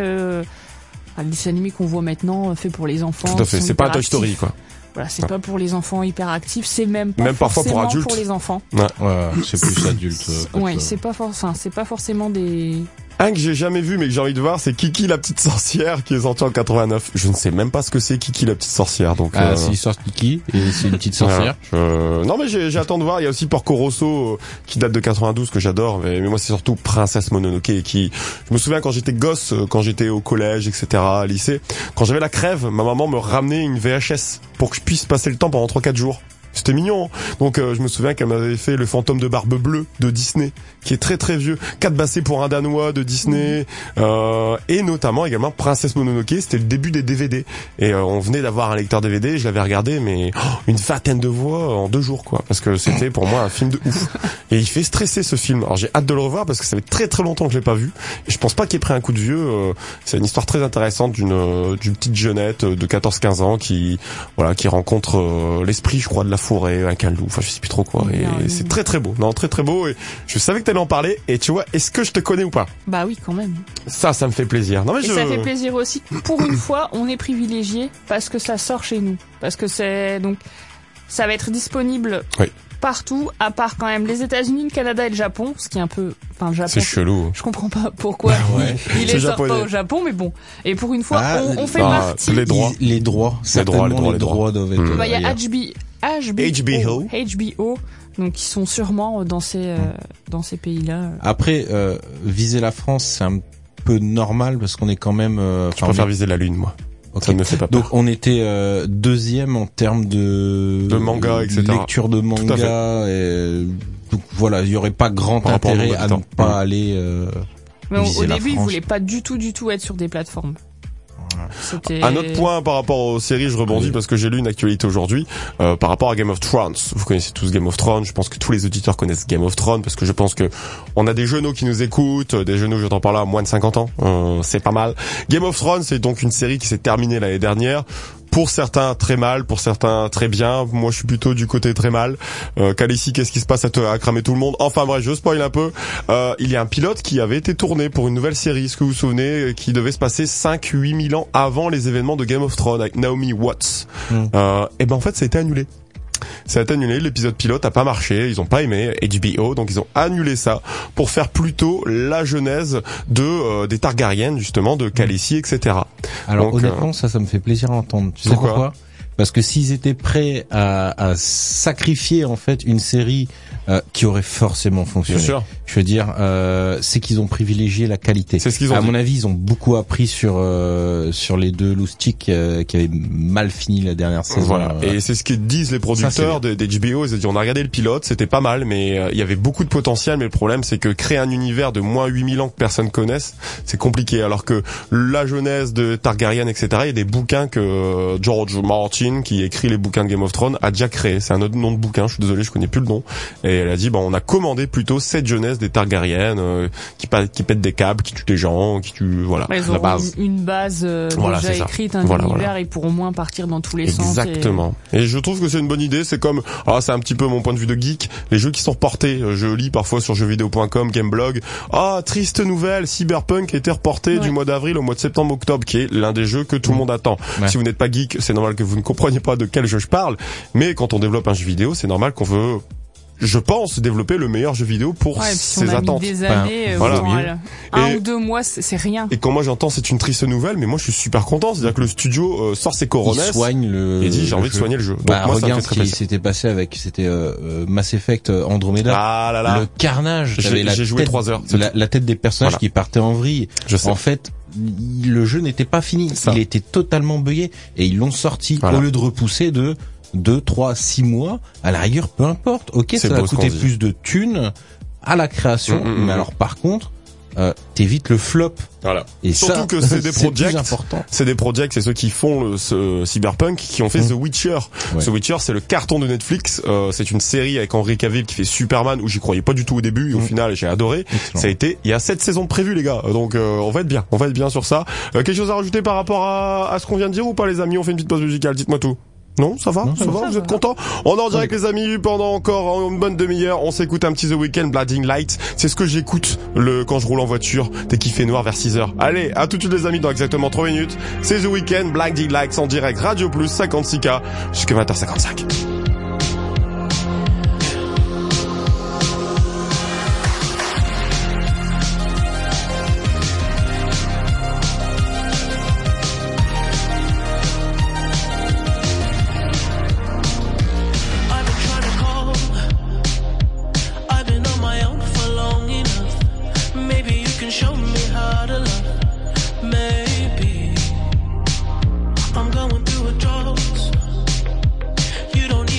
qu'on voit maintenant fait pour les enfants. Tout à fait, c'est pas un Toy Story quoi. Voilà, c'est pas pour les enfants hyperactifs, c'est même parfois pour adultes. Pour les enfants. C'est plus adulte. C'est pas forcément des... Un que j'ai jamais vu mais que j'ai envie de voir, c'est Kiki la petite sorcière, qui est sorti en 89. Je ne sais même pas ce que c'est Kiki la petite sorcière. Donc c'est l'histoire de Kiki et c'est une petite sorcière. Non mais j'ai hâte de voir. Il y a aussi Porco Rosso qui date de 92 que j'adore, mais moi c'est surtout Princesse Mononoke je me souviens quand j'étais gosse, quand j'étais au collège, etc., lycée, quand j'avais la crève, ma maman me ramenait une VHS pour que je puisse passer le temps pendant 3-4 jours. C'était mignon. Donc je me souviens qu'elle m'avait fait Le Fantôme de Barbe Bleue de Disney, qui est très très vieux. 4 bassés pour un Danois de Disney, et notamment également Princesse Mononoke. C'était le début des DVD, et on venait d'avoir un lecteur DVD. Je l'avais regardé, mais une vingtaine de fois en 2 jours quoi, parce que c'était pour moi un film de ouf. Et il fait stresser ce film. Alors j'ai hâte de le revoir parce que ça fait très très longtemps que je l'ai pas vu. Et je pense pas qu'il ait pris un coup de vieux. C'est une histoire très intéressante d'une petite jeunette de 14-15 ans qui rencontre l'esprit, je crois, de la forêt, un canlou, enfin je sais plus trop quoi, et c'est très très beau. Non, très très beau, et je savais que t'allais en parler, et tu vois, est-ce que je te connais ou pas? Bah oui, quand même. Ça me fait plaisir. Non mais ça fait plaisir aussi. Pour une fois, on est privilégié parce que ça sort chez nous, parce que ça va être disponible partout, à part quand même les États-Unis, le Canada et le Japon, ce qui est un peu, le Japon. C'est chelou. Je comprends pas pourquoi il est sort pas au Japon, mais bon. Et pour une fois, on fait partie. Les droits doivent être. Il y a HBO. Donc ils sont sûrement dans ces pays-là. Après, viser la France, c'est un peu normal parce qu'on est quand même. Je préfère viser la Lune, moi. Okay. Ça ne me fait pas peur. Donc on était deuxième en termes de manga, etc. Lecture de manga. Et, donc voilà, il y aurait pas grand intérêt à ne pas aller. Mais au début, ils voulaient pas du tout être sur des plateformes. Un autre point par rapport aux séries, je rebondis parce que j'ai lu une actualité aujourd'hui par rapport à Game of Thrones. Vous connaissez tous Game of Thrones, je pense que tous les auditeurs connaissent Game of Thrones parce que je pense que on a des jeunes qui nous écoutent, des jeunes, j'entends par là, moins de 50 ans, c'est pas mal. Game of Thrones, c'est donc une série qui s'est terminée l'année dernière. Pour certains très mal, pour certains très bien. Moi, je suis plutôt du côté très mal. Khaleesi, qu'est-ce qui se passe à cramer tout le monde? Enfin bref, je spoil un peu. Il y a un pilote qui avait été tourné pour une nouvelle série, est-ce que vous vous souvenez, qui devait se passer 5-8 000 ans avant les événements de Game of Thrones avec Naomi Watts. Et ben en fait, ça a été annulé. Ça a été annulé, l'épisode pilote a pas marché, ils ont pas aimé HBO, donc ils ont annulé ça pour faire plutôt la genèse des Targaryen, justement, de Khaleesi, etc. Alors donc, honnêtement, ça me fait plaisir à entendre. Tu sais pourquoi? Parce que s'ils étaient prêts à sacrifier en fait une série qui aurait forcément fonctionné, bien sûr. Je veux dire, c'est qu'ils ont privilégié la qualité. C'est ce qu'ils ont à dit. mon avis, ils ont beaucoup appris sur les deux loustiques qui avaient mal fini la dernière saison. Voilà. Et c'est ce que disent les producteurs d'HBO. Ils ont dit, on a regardé le pilote, c'était pas mal, mais il y avait beaucoup de potentiel. Mais le problème, c'est que créer un univers de moins 8000 ans que personne connaisse, c'est compliqué. Alors que la genèse de Targaryen, etc., il y a des bouquins que George Martin, qui écrit les bouquins de Game of Thrones, a déjà créé. C'est un autre nom de bouquin. Je suis désolé, je connais plus le nom. Et elle a dit, on a commandé plutôt cette genèse des Targaryen qui pètent des câbles, qui tuent des gens, qui tuent ils la base. Une base déjà écrite, un univers, ils pourront au moins partir dans tous les sens. Exactement. Et je trouve que c'est une bonne idée. C'est comme, c'est un petit peu mon point de vue de geek. Les jeux qui sont reportés, je lis parfois sur jeuxvideo.com, Gameblog. Triste nouvelle, Cyberpunk a été reporté du mois d'avril au mois de septembre-octobre, qui est l'un des jeux que tout le monde attend. Ouais. Si vous n'êtes pas geek, c'est normal que vous ne compreniez pas de quel jeu je parle. Mais quand on développe un jeu vidéo, c'est normal qu'on veut, je pense, développer le meilleur jeu vidéo pour ses attentes. Mis des années, ou 2 mois, c'est rien. Et quand moi j'entends c'est une triste nouvelle, mais moi je suis super content, c'est-à-dire que le studio sort ses coronesses et dit j'ai envie de soigner le jeu. Donc moi regarde ce qui s'était passé avec Mass Effect Andromeda. Le carnage. J'ai joué 3 heures. La tête des personnages qui partaient en vrille. En fait, le jeu n'était pas fini. Il était totalement buggé et ils l'ont sorti au lieu de repousser de 2, 3, 6 mois, à la rigueur, peu importe. Ok, ça va coûter plus de thunes à la création, mais alors par contre, t'évites le flop. Voilà. Et surtout ça, que c'est des projects, important. C'est des projects, c'est ceux qui font ce Cyberpunk, qui ont fait The Witcher. Ouais. The Witcher, c'est le carton de Netflix. C'est une série avec Henry Cavill qui fait Superman, où j'y croyais pas du tout au début, et au final, j'ai adoré. Excellent. Ça a été, il y a 7 saisons de prévues, les gars. Donc, on va être bien sur ça. Quelque chose à rajouter par rapport à ce qu'on vient de dire ou pas, les amis? On fait une petite pause musicale. Dites-moi tout. Non, ça va, vous êtes contents? On est en direct, les amis, pendant encore une bonne demi-heure. On s'écoute un petit The Weeknd, Blinding Lights. C'est ce que j'écoute quand je roule en voiture dès qu'il fait noir vers 6h. Allez, à tout de suite, les amis, dans exactement 3 minutes. C'est The Weeknd, Blinding Lights en direct, Radio Plus, 56K, jusqu'à 20h55. You don't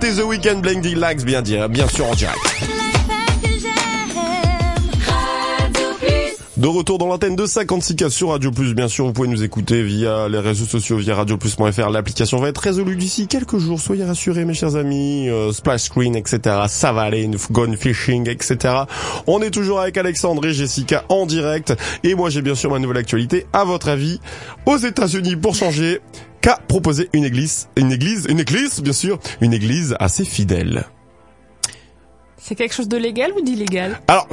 C'était The Weeknd, Blinding Lights, bien sûr en direct. De retour dans l'antenne de 56K sur Radio Plus, bien sûr, vous pouvez nous écouter via les réseaux sociaux, via radioplus.fr. L'application va être résolue d'ici quelques jours, soyez rassurés mes chers amis. Splash Screen, etc. Ça va aller, Gone Fishing, etc. On est toujours avec Alexandre et Jessica en direct. Et moi j'ai bien sûr ma nouvelle actualité. À votre avis, aux États-Unis pour changer, qu'a proposé une église, bien sûr, une église assez fidèle. C'est quelque chose de légal ou d'illégal? Alors,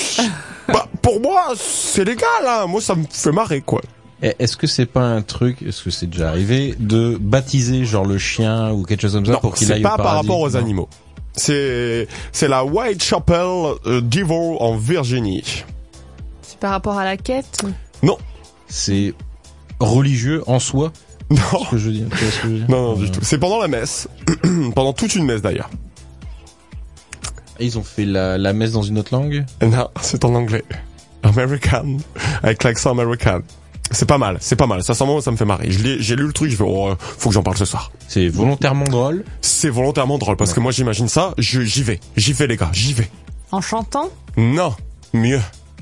pour moi, c'est légal, hein. Moi, ça me fait marrer, quoi. Est-ce que c'est pas un truc, est-ce que c'est déjà arrivé, de baptiser genre le chien ou quelque chose comme ça pour qu'il aille au paradis? Non, c'est pas par rapport aux animaux. C'est la Whitechapel Devil en Virginie. C'est par rapport à la quête? Non. C'est religieux en soi? Non. Ce que je veux dire. Non, du tout. C'est pendant la messe. Pendant toute une messe, d'ailleurs. Ils ont fait la messe dans une autre langue? Non, c'est en anglais. American. Avec l'accent américain. C'est pas mal. Ça me fait marrer. J'ai lu le truc, je fais, faut que j'en parle ce soir. C'est volontairement drôle? C'est volontairement drôle, parce que moi j'imagine ça, j'y vais. J'y vais les gars, j'y vais. En chantant? Non, mieux.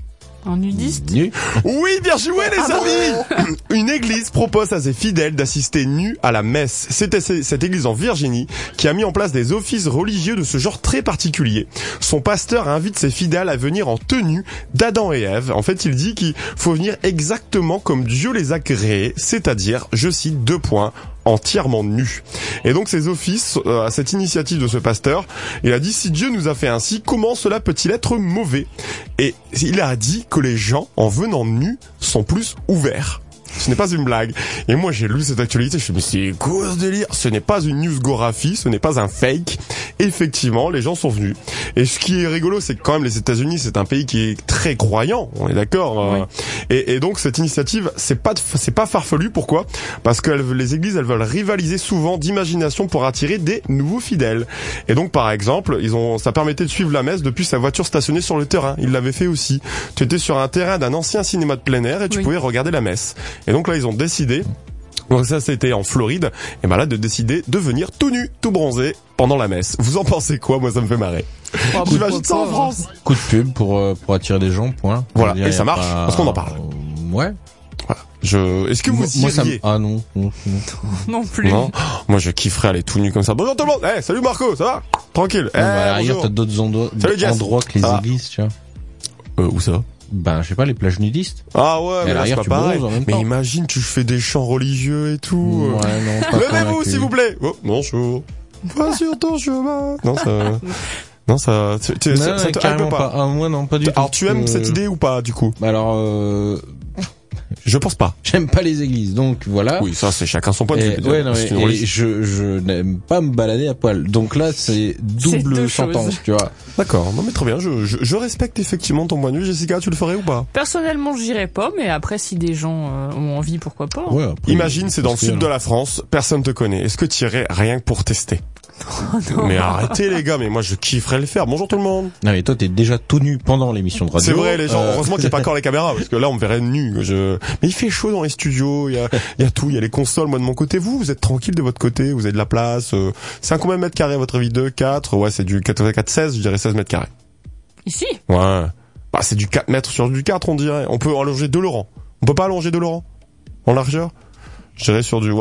En nudiste? Nu? Oui, bien joué les amis. Une église propose à ses fidèles d'assister nus à la messe. C'était cette église en Virginie qui a mis en place des offices religieux de ce genre très particulier. Son pasteur invite ses fidèles à venir en tenue d'Adam et Ève. En fait, il dit qu'il faut venir exactement comme Dieu les a créés, c'est-à-dire, je cite, entièrement nus. Et donc ces offices, à cette initiative de ce pasteur, il a dit, si Dieu nous a fait ainsi, comment cela peut-il être mauvais? Et il a dit que les gens, en venant nus, sont plus ouverts. Ce n'est pas une blague. Et moi, j'ai lu cette actualité, je me suis dit, mais c'est quoi ce délire? Ce n'est pas une newsgraphie, ce n'est pas un fake. Effectivement, les gens sont venus. Et ce qui est rigolo, c'est que quand même les États-Unis, c'est un pays qui est très croyant, on est d'accord. Oui. Et donc cette initiative, c'est pas farfelu. Pourquoi? Parce que les églises, elles veulent rivaliser souvent d'imagination pour attirer des nouveaux fidèles. Et donc par exemple, ça permettait de suivre la messe depuis sa voiture stationnée sur le terrain. Ils l'avaient fait aussi. Tu étais sur un terrain d'un ancien cinéma de plein air et tu pouvais regarder la messe. Et donc là, ils ont décidé, donc ça c'était en Floride, et ben là de décider de venir tout nu, tout bronzé pendant la messe. Vous en pensez quoi? Moi ça me fait marrer. J'imagine ça en France. Coup de pub pour attirer des gens, point. Voilà, et ça marche, parce qu'on en parle. Ouais. Voilà. Est-ce que vous iriez? Ah non. Non plus. Non. Moi je kifferais aller tout nu comme ça. Bonjour tout le monde. Salut Marco, ça va? Tranquille. Ailleurs t'as d'autres endroits que les églises, tu vois. Où ça? Ben, je sais pas, les plages nudistes. Ah ouais, mais là, c'est pas pareil. Mais temps. imagine, tu fais des chants religieux et tout. Ouais, non, levez-vous, s'il vous plaît. Oh, bonjour. Va sur ton chemin. Non, ça te hype pas. Ah, moi, non, pas du tout. Alors, tu aimes cette idée ou pas, du coup? Alors, je pense pas. J'aime pas les églises, donc voilà. Oui, ça, c'est chacun son point de vue. Ouais, non, et je n'aime pas me balader à poil. Donc là, c'est double sentence, tu vois. D'accord. Non, mais très bien. Je respecte effectivement ton point de vue. Jessica, tu le ferais ou pas? Personnellement, j'irais pas, mais après, si des gens ont envie, pourquoi pas. Ouais, après, imagine, c'est dans le sud de la France, personne te connaît. Est-ce que tu irais rien que pour tester? Non. Mais arrêtez les gars, mais moi je kifferais le faire. Bonjour tout le monde. Non mais toi t'es déjà tout nu pendant l'émission de radio. C'est vrai les gens, heureusement qu'il n'y a pas encore les caméras, parce que là on me verrait nu. Mais il fait chaud dans les studios, il y a tout, il y a les consoles. Moi de mon côté, vous êtes tranquille de votre côté, vous avez de la place. C'est un combien de mètres carrés votre vie? 2, 4? Ouais, c'est du 4-16, je dirais 16 mètres carrés. Ici? Ouais. Bah c'est du 4 mètres sur du 4 on dirait. On peut allonger 2 Laurent. On peut pas allonger 2 Laurent en largeur? Je dirais sur du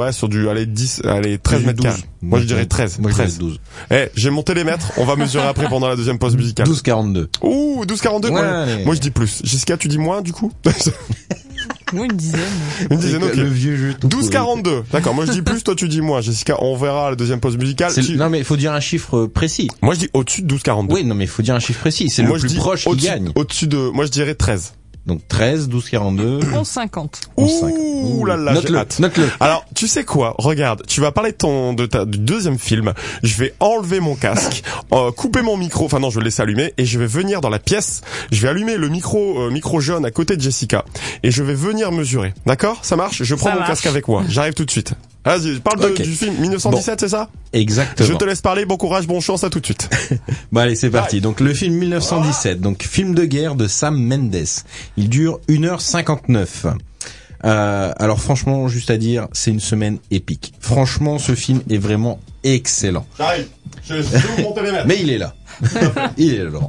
13 mètres carrés. Moi je dirais 13. Moi je dirais 12. J'ai monté les mètres, on va mesurer après pendant la deuxième pause musicale. 12,42. Ouh, 12,42. Ouais, moi je dis plus. Jessica, tu dis moins du coup? Oui, une dizaine. Une dizaine, ok. Le vieux jeu. 12,42. D'accord, moi je dis plus, toi tu dis moins. Jessica, on verra la deuxième pause musicale. Non mais il faut dire un chiffre précis. Moi je dis au-dessus de 12,42. Oui, non mais il faut dire un chiffre précis, c'est le plus proche qui gagne. Au-dessus de, moi je dirais 13. Donc 13, 12,42. 11,50. Ouh là là, j'ai hâte. Note-le. Alors, tu sais quoi? Regarde, tu vas parler du deuxième film. Je vais enlever mon casque, couper mon micro. Enfin non, je vais le laisser allumer et je vais venir dans la pièce. Je vais allumer le micro jaune à côté de Jessica et je vais venir mesurer. D'accord? Ça marche? Je prends mon casque avec moi. J'arrive tout de suite. Vas-y, parle du film 1917, c'est ça? Exactement. Je te laisse parler, bon courage, bonne chance, à tout de suite. Bon allez, c'est parti. Donc le film 1917, donc film de guerre de Sam Mendes. Il dure 1h59. Alors franchement, juste à dire, c'est une semaine épique. Franchement, ce film est vraiment excellent. J'arrive. Je vais vous monter les mètres. Mais il est là. Il est là, Laurent.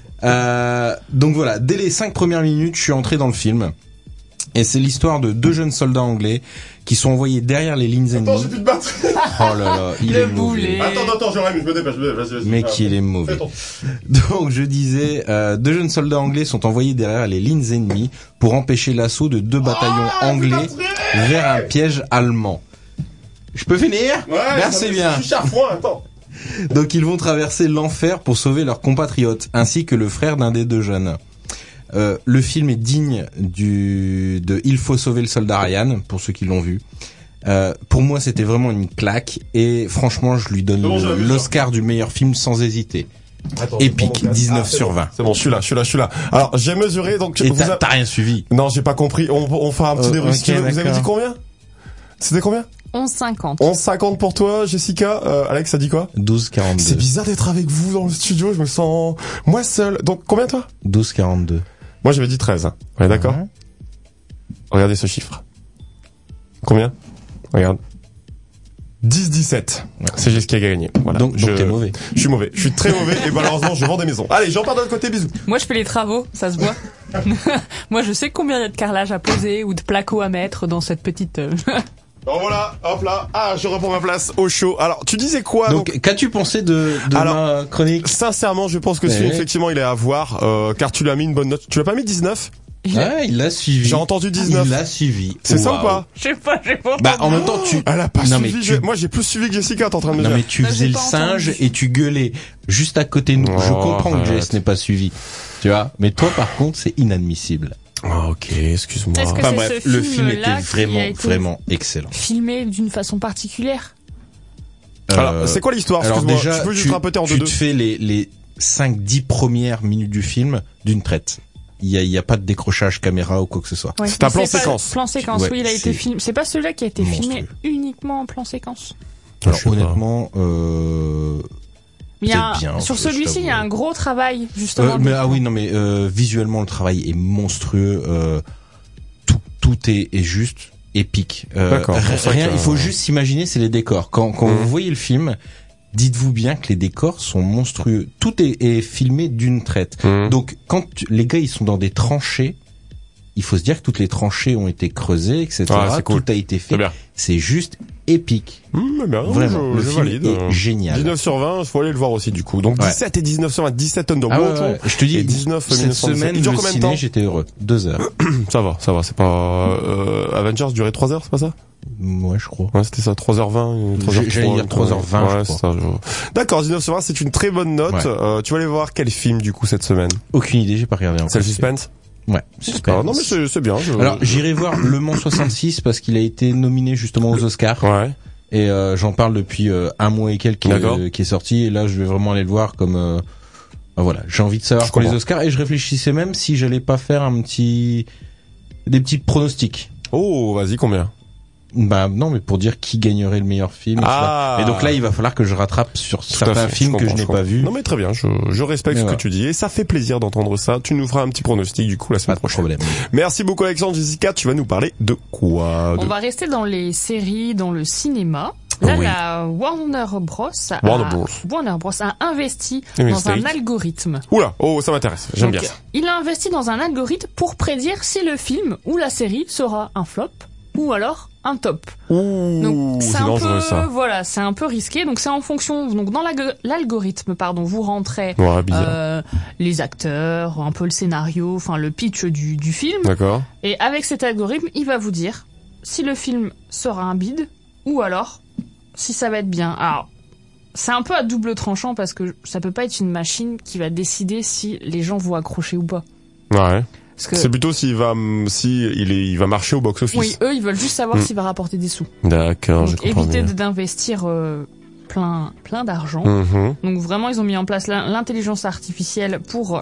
Donc voilà, dès les 5 premières minutes, je suis entré dans le film. Et c'est l'histoire de 2 jeunes soldats anglais qui sont envoyés derrière les lignes ennemies. Attends, j'ai plus de batterie. Oh là là, il est mauvais. Attends, je me dépêche. Vas-y. Mec, il est mauvais. Donc je disais, 2 jeunes soldats anglais sont envoyés derrière les lignes ennemies pour empêcher l'assaut de 2 bataillons anglais vers un piège allemand. Je peux finir? Ouais, merci bien. Je suis charfouin, attends. Donc ils vont traverser l'enfer pour sauver leurs compatriotes, ainsi que le frère d'un des 2 jeunes. Le film est digne de Il faut sauver le soldat Ryan, pour ceux qui l'ont vu. Pour moi, c'était vraiment une claque, et franchement, je lui donne l'Oscar du meilleur film sans hésiter. Attends, épique, 19 sur 20. C'est bon, je suis là. Alors, j'ai mesuré, donc... Et t'as rien suivi? Non, j'ai pas compris. On fera un petit débrief. Okay, vous avez dit combien? C'était combien? 11,50. 11,50 pour toi, Jessica. Alex, ça dit quoi? 12,42. C'est bizarre d'être avec vous dans le studio, je me sens moi seul. Donc, combien toi? 12,42. Moi, j'avais dit 13. On est d'accord? Regardez ce chiffre. Combien? Regarde. 10-17. Ouais. C'est Jessica qui a gagné. Voilà. Donc t'es mauvais. Je suis mauvais. Je suis très mauvais et malheureusement, je vends des maisons. Allez, j'en pars de l'autre côté, bisous. Moi, je fais les travaux, ça se voit. Moi, je sais combien il y a de carrelage à poser ou de placo à mettre dans cette petite... Bon voilà, hop là. Ah, je reprends ma place au show. Alors, tu disais quoi? Donc qu'as-tu pensé de ma chronique? Sincèrement, je pense que si effectivement il est à voir, car tu lui as mis une bonne note. Tu l'as pas mis 19? Ouais, il l'a suivi. J'ai entendu 19. Il l'a suivi. C'est ça ou pas? Je sais pas. Bah, en même temps, elle a pas suivi. Moi, j'ai plus suivi que Jessica, t'es en train de me dire. Non, mais tu faisais le singe et tu gueulais juste à côté de nous. Je comprends que Jess n'ait pas suivi. Tu vois? Mais toi, par contre, c'est inadmissible. Ah, ok, excuse-moi. Enfin bref, le film était vraiment excellent. Filmé d'une façon particulière. Alors, c'est quoi l'histoire? Alors excuse-moi, déjà, tu peux juste rapeter en deux. Tu te fais les 5-10 premières minutes du film d'une traite. Il y a pas de décrochage caméra ou quoi que ce soit. Ouais, c'est un plan séquence. Plan séquence, oui, il a été filmé. C'est pas celui-là qui a été filmé uniquement en plan séquence. Alors honnêtement, sur celui-ci, il y a un gros travail justement. Visuellement le travail est monstrueux. Tout est juste épique. Il faut juste s'imaginer, c'est les décors. Quand vous voyez le film, dites-vous bien que les décors sont monstrueux. Tout est filmé d'une traite. Donc quand les gars ils sont dans des tranchées, il faut se dire que toutes les tranchées ont été creusées, etc. Cool. Tout a été fait. C'est juste épique. Vraiment, le film valide. Est génial. 19 sur 20, faut aller le voir aussi du coup. Donc 17 et 19 sur 20, 17 Underworld. Je te dis, 19 cette semaine, le ciné, j'étais heureux. 2 heures. Ça va, c'est pas... Avengers durait 3 heures, c'est pas ça? Ouais, je crois. Ouais, c'était ça, 3h20, 3h30. J'allais dire 3h20, je crois. D'accord, 19 sur 20, c'est une très bonne note. Tu vas aller voir quel film, du coup, cette semaine? Aucune idée, j'ai pas regardé encore. C'est le suspense? Ouais. Non, mais c'est bien. Alors, j'irai voir Le Mans 66 parce qu'il a été nominé justement aux Oscars. Ouais. Et j'en parle depuis un mois et quelques qui est sorti. Et là, je vais vraiment aller le voir comme... voilà, j'ai envie de savoir pour les Oscars. Et je réfléchissais même si j'allais pas faire des petits pronostics. Oh, vas-y, combien? Bah non, mais pour dire qui gagnerait le meilleur film. Et donc là, il va falloir que je rattrape sur certains films que je n'ai pas vus. Non mais très bien, je respecte ce que tu dis et ça fait plaisir d'entendre ça. Tu nous feras un petit pronostic du coup la semaine prochaine. Pas de problème. Merci beaucoup Alexandre. Jessica, tu vas nous parler de quoi? On va rester dans les séries, dans le cinéma. Là, la Warner Bros a investi dans un algorithme. Oula, ça m'intéresse. J'aime bien ça. Il a investi dans un algorithme pour prédire si le film ou la série sera un flop ou alors un top. Donc c'est dangereux ça. Voilà, c'est un peu risqué. Donc c'est en fonction. Donc dans l'algorithme, vous rentrez les acteurs, un peu le scénario, enfin le pitch du film. D'accord. Et avec cet algorithme, il va vous dire si le film sera un bide ou alors si ça va être bien. Alors c'est un peu à double tranchant parce que ça peut pas être une machine qui va décider si les gens vont accrocher ou pas. Ouais. C'est plutôt il va marcher au box-office. Oui, eux, ils veulent juste savoir s'il va rapporter des sous. D'accord, je comprends éviter bien. d'investir plein d'argent. Donc vraiment, ils ont mis en place l'intelligence artificielle pour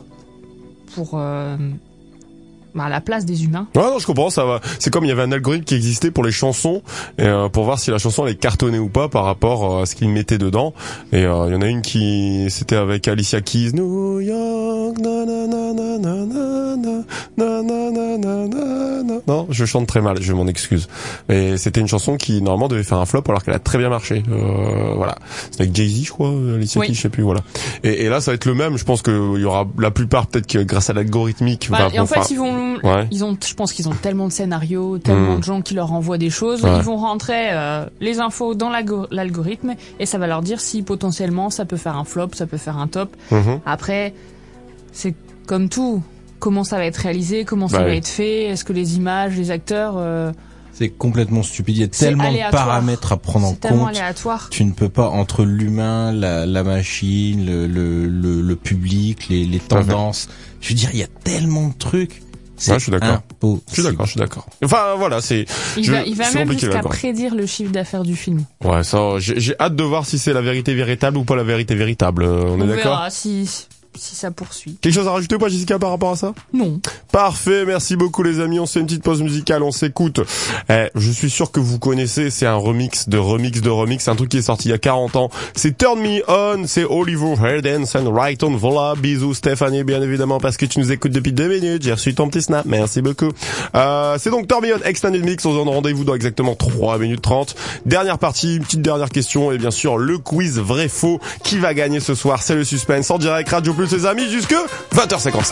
à la place des humains. Ouais, non, je comprends, ça va. C'est comme il y avait un algorithme qui existait pour les chansons, et pour voir si la chanson allait cartonner ou pas par rapport à ce qu'ils mettaient dedans. Et il y en a une c'était avec Alicia Keys, New York, na na na na na na na na na Non, je chante très mal, je m'en excuse. Mais c'était une chanson qui normalement devait faire un flop alors qu'elle a très bien marché. Voilà. C'est avec Jay-Z, je crois, Alicia Keys, je sais plus, voilà. Et là, ça va être le même. Je pense qu'il y aura la plupart, peut-être que grâce à l'algorithmique. Et en fait, je pense qu'ils ont tellement de scénarios, tellement de gens qui leur envoient des choses. Ils vont rentrer les infos dans l'algorithme et ça va leur dire si potentiellement ça peut faire un flop, ça peut faire un top. Après, c'est comme tout. Comment ça va être réalisé, comment ça va être fait, est-ce que les images, les acteurs... C'est complètement stupide. Il y a tellement de paramètres à prendre en compte. C'est tellement aléatoire. Tu ne peux pas, entre l'humain, la machine, le public, les tendances. Je veux dire, il y a tellement de trucs. Je suis d'accord. Je suis d'accord. Enfin, voilà, il va même jusqu'à prédire le chiffre d'affaires du film. Ouais, ça, j'ai hâte de voir si c'est la vérité véritable ou pas la vérité véritable. On est d'accord? Verra si ça poursuit. Quelque chose à rajouter ou pas, Jessica, par rapport à ça? Non. Parfait, merci beaucoup les amis, on se fait une petite pause musicale, on s'écoute. Je suis sûr que vous connaissez, c'est un remix, un truc qui est sorti il y a 40 ans. C'est Turn Me On, c'est Oliver Heldens and Right On. Voilà, bisous Stéphanie, bien évidemment, parce que tu nous écoutes depuis 2 minutes, j'ai reçu ton petit snap, merci beaucoup. C'est donc Turn Me On Extended Mix, on se donne rendez-vous dans exactement 3 minutes 30. Dernière partie, une petite dernière question, et bien sûr, le quiz vrai-faux. Qui va gagner ce soir? C'est le suspense en direct, Radio Plus les amis, jusque 20h55.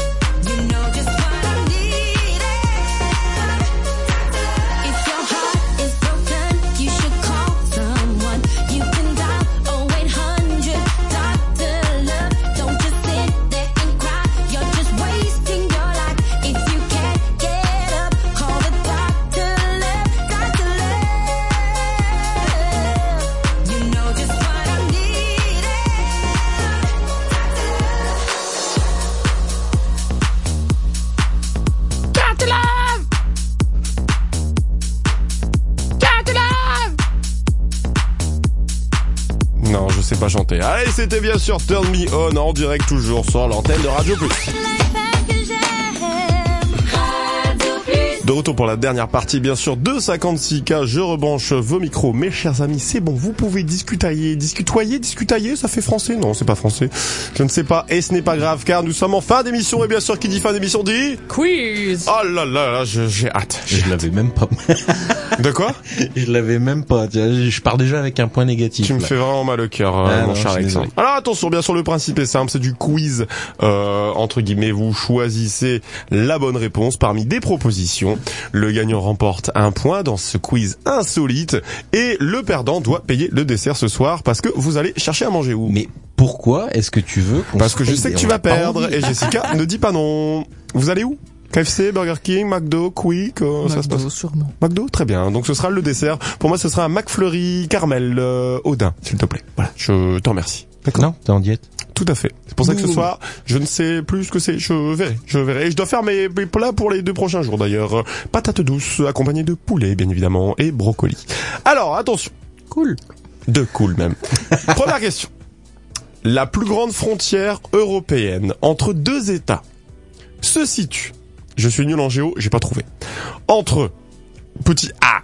If your heart Non, je sais pas chanter. Allez, c'était bien sûr Turn Me On en direct toujours sur l'antenne de Radio Plus. De retour pour la dernière partie, bien sûr, de 56K. Je rebranche vos micros, mes chers amis. C'est bon, vous pouvez discutailler, ça fait français? Non, c'est pas français. Je ne sais pas, et ce n'est pas grave, car nous sommes en fin d'émission, et bien sûr, qui dit fin d'émission dit... Quiz! Oh là là là, j'ai hâte. Je l'avais même pas. De quoi? Je l'avais même pas. Je pars déjà avec un point négatif. Tu me fais vraiment mal au cœur, mon cher Alexandre. Alors attention, bien sûr, le principe est simple, c'est du quiz, entre guillemets. Vous choisissez la bonne réponse parmi des propositions. Le gagnant remporte un point dans ce quiz insolite et le perdant doit payer le dessert ce soir parce que vous allez chercher à manger où? Mais pourquoi est-ce que tu veux qu'on Parce que je sais que tu vas perdre et Jessica ne dit pas non. Vous allez où? KFC, Burger King, McDo, Quick, ça se passe. Sûrement. McDo, très bien. Donc ce sera le dessert. Pour moi, ce sera un McFlurry caramel Audin, s'il te plaît. Voilà, je te remercie. D'accord. Non, t'es en diète. Tout à fait. C'est pour ça que ce soir, je ne sais plus ce que c'est. Je verrai. Et je dois faire mes plats pour les 2 prochains jours d'ailleurs. Patates douces accompagnées de poulet, bien évidemment, et brocoli. Alors, attention. Cool. De cool même. Première question. La plus grande frontière européenne entre 2 États se situe. Je suis nul en géo, j'ai pas trouvé. Entre petit A.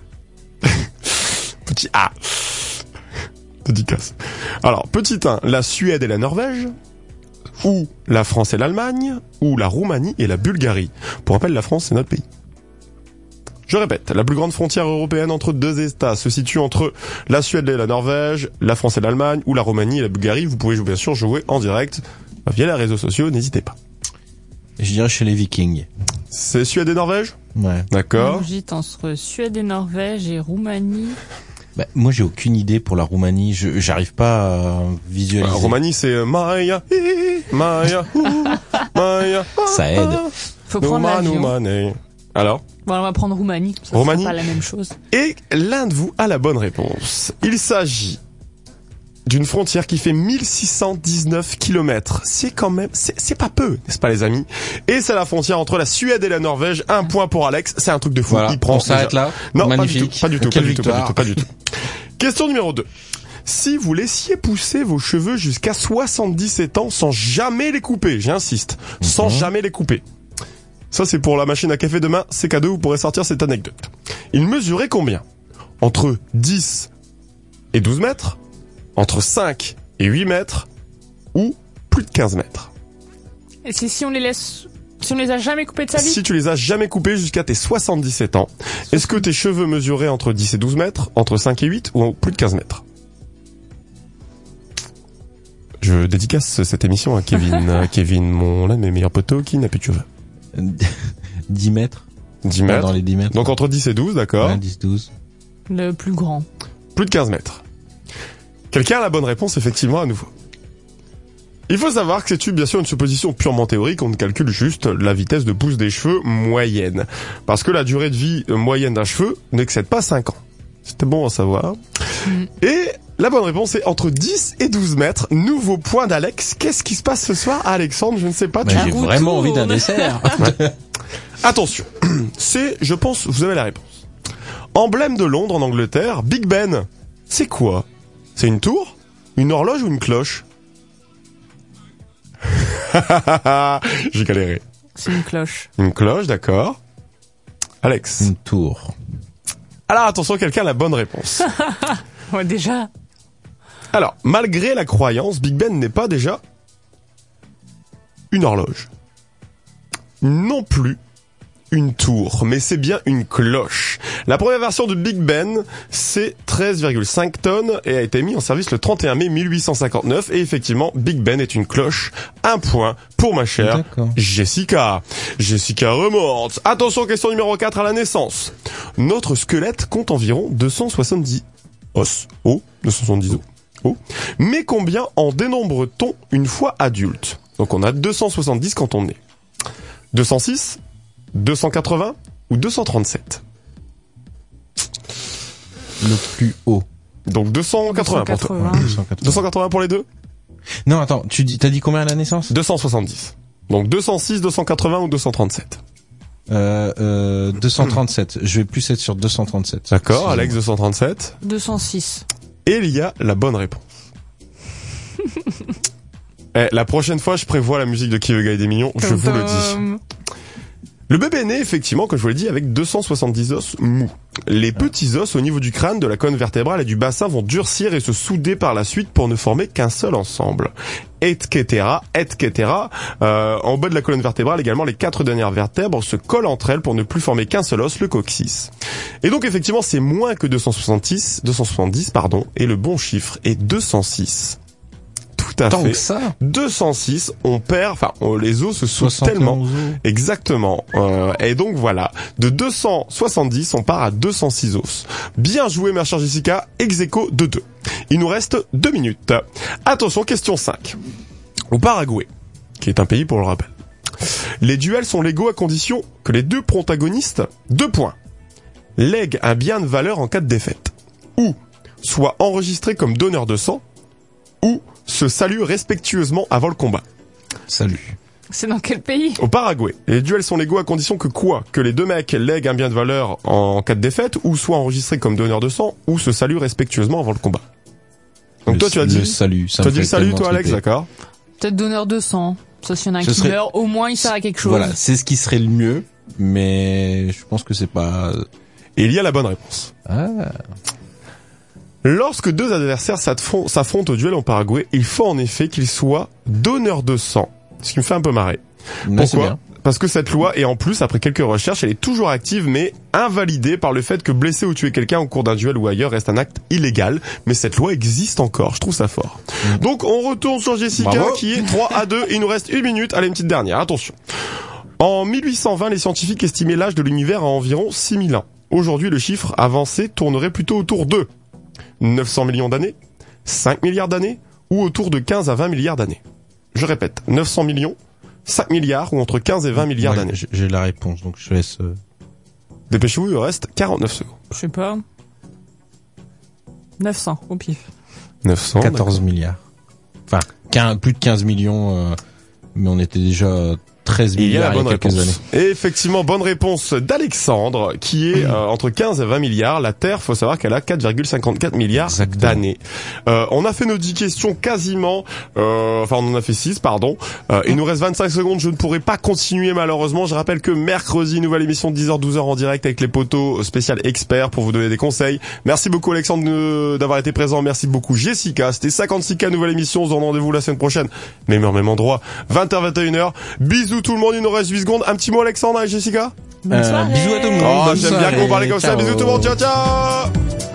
Petit A. Dédicace. Alors, petit 1, la Suède et la Norvège, ou la France et l'Allemagne, ou la Roumanie et la Bulgarie. Pour rappel, la France, c'est notre pays. Je répète, la plus grande frontière européenne entre 2 États se situe entre la Suède et la Norvège, la France et l'Allemagne, ou la Roumanie et la Bulgarie. Vous pouvez bien sûr jouer en direct via les réseaux sociaux, n'hésitez pas. Je dirais chez les Vikings. C'est Suède et Norvège? Ouais. D'accord. J'hésite entre Suède et Norvège et Roumanie. Bah, moi, j'ai aucune idée pour la Roumanie. J'arrive pas à visualiser. La Roumanie, c'est Maya, Maya, Maya. Ça aide. Faut prendre l'avion. Alors? Bon, on va prendre Roumanie. Ça Roumanie. sera pas la même chose. Et l'un de vous a la bonne réponse. Il s'agit d'une frontière qui fait 1619 kilomètres. C'est quand même, c'est pas peu, n'est-ce pas les amis? Et c'est la frontière entre la Suède et la Norvège. Un point pour Alex. C'est un truc de fou. Voilà. Il prend. On s'arrête là. Non, magnifique. Pas du tout. Question numéro 2. Si vous laissiez pousser vos cheveux jusqu'à 77 ans sans jamais les couper, j'insiste, sans jamais les couper. Ça, c'est pour la machine à café demain. C'est cadeau, vous pourrez sortir cette anecdote. Il mesurait combien? Entre 10 et 12 mètres? Entre 5 et 8 mètres? Ou plus de 15 mètres? Et c'est si on les a jamais coupés de sa vie? Si tu les as jamais coupés jusqu'à tes 77 ans, est-ce que tes cheveux mesuraient entre 10 et 12 mètres, entre 5 et 8 ou plus de 15 mètres? Je dédicace cette émission à Kevin. Kevin, l'un de mes meilleurs potos qui n'a plus de cheveux. 10 mètres. 10 mètres. Dans les 10 mètres. Donc entre 10 et 12, d'accord. Ouais, 10, 12. Le plus grand. Plus de 15 mètres. Quelqu'un a la bonne réponse, effectivement, à nouveau. Il faut savoir que c'est bien sûr une supposition purement théorique, on calcule juste la vitesse de pousse des cheveux moyenne. Parce que la durée de vie moyenne d'un cheveu n'excède pas 5 ans. C'était bon à savoir. Et la bonne réponse est entre 10 et 12 mètres. Nouveau point d'Alex. Qu'est-ce qui se passe ce soir, Alexandre? Je ne sais pas. J'ai vraiment envie d'un dessert. Ouais. Attention. Je pense, vous avez la réponse. Emblème de Londres en Angleterre, Big Ben. C'est quoi? C'est une tour? Une horloge ou une cloche? J'ai galéré. C'est une cloche. Une cloche, d'accord. Alex. Une tour. Alors attention, quelqu'un a la bonne réponse. Ouais, déjà. Alors, malgré la croyance, Big Ben n'est pas déjà une horloge. Non plus une tour, mais c'est bien une cloche. La première version de Big Ben, c'est 13,5 tonnes et a été mis en service le 31 mai 1859. Et effectivement, Big Ben est une cloche. Un point pour ma chère Jessica. Jessica remonte. Attention, question numéro 4 à la naissance. Notre squelette compte environ 270 os. 270 os. Mais combien en dénombre-t-on une fois adulte? Donc on a 270 quand on est. 206, 280 ou 237? Le plus haut. Donc 280 pour toi. 280 pour les deux? Non, attends, t'as dit combien à la naissance? 270. Donc 206, 280 ou 237? 237. Je vais plus être sur 237. D'accord, Alex, 237. 206. Et il y a la bonne réponse. La prochaine fois, je prévois la musique de Qui veut gagner des millions, je vous le dis. Le bébé est né, effectivement, comme je vous l'ai dit, avec 270 os mous. Les petits os au niveau du crâne, de la colonne vertébrale et du bassin vont durcir et se souder par la suite pour ne former qu'un seul ensemble. Etc. En bas de la colonne vertébrale, également, les 4 dernières vertèbres se collent entre elles pour ne plus former qu'un seul os, le coccyx. Et donc, effectivement, c'est moins que 270, et le bon chiffre est 206. Tout à fait. Que ça. 206, les os se soudent tellement. Exactement. Et donc voilà. De 270, on part à 206 os. Bien joué, ma chère Jessica. Ex aequo de 2. Il nous reste 2 minutes. Attention, question 5. Au Paraguay, qui est un pays pour le rappel. Les duels sont légaux à condition que les 2 protagonistes, 2 points, lèguent un bien de valeur en cas de défaite. Ou soient enregistrés comme donneurs de sang, ou se saluent respectueusement avant le combat. Salut. C'est dans quel pays? Au Paraguay. Les duels sont légaux à condition que quoi? Que les 2 mecs lèguent un bien de valeur en cas de défaite, ou soient enregistrés comme donneurs de sang, ou se saluent respectueusement avant le combat. Donc toi tu as dit le salut. Tu as dit le salut toi Alex, d'accord? Peut-être donneur de sang. Ça s'il y en a un qui meurt, au moins il sert à quelque chose. Voilà, c'est ce qui serait le mieux, mais je pense que c'est pas... Et il y a la bonne réponse. Lorsque 2 adversaires s'affrontent au duel en Paraguay, il faut en effet qu'ils soient donneurs de sang. Ce qui me fait un peu marrer. Pourquoi? Parce que cette loi, et en plus, après quelques recherches, elle est toujours active, mais invalidée par le fait que blesser ou tuer quelqu'un au cours d'un duel ou ailleurs reste un acte illégal. Mais cette loi existe encore. Je trouve ça fort. Donc, on retourne sur Jessica, qui est 3-2. Il nous reste 1 minute. Allez, une petite dernière. Attention. En 1820, les scientifiques estimaient l'âge de l'univers à environ 6000 ans. Aujourd'hui, le chiffre avancé tournerait plutôt autour de 900 millions d'années, 5 milliards d'années, ou autour de 15 à 20 milliards d'années. Je répète, 900 millions, 5 milliards, ou entre 15 et 20 milliards d'années. J'ai la réponse, donc je laisse... Dépêchez-vous, il reste 49 secondes. Je sais pas. 900, au pif. 900, 14 milliards. Enfin, plus de 15 millions, mais on était déjà... 13 milliards il y a quelques années. Et effectivement, bonne réponse d'Alexandre, qui est entre 15 et 20 milliards. La Terre, faut savoir qu'elle a 4,54 milliards d'années. On a fait nos 10 questions quasiment, on en a fait 6, pardon. Il nous reste 25 secondes, je ne pourrai pas continuer malheureusement. Je rappelle que mercredi, nouvelle émission de 10h-12h en direct avec les potos spécial experts pour vous donner des conseils. Merci beaucoup Alexandre d'avoir été présent. Merci beaucoup Jessica. C'était 56K, nouvelle émission. On se donne rendez-vous la semaine prochaine. Même endroit, 20h, 21h. Bisous tout le monde, il nous reste 8 secondes. Un petit mot Alexandre et Jessica. Bonne soirée. Bisous à tout le monde. J'aime bien qu'on parle comme ça. Bisous tout le monde. Ciao ciao.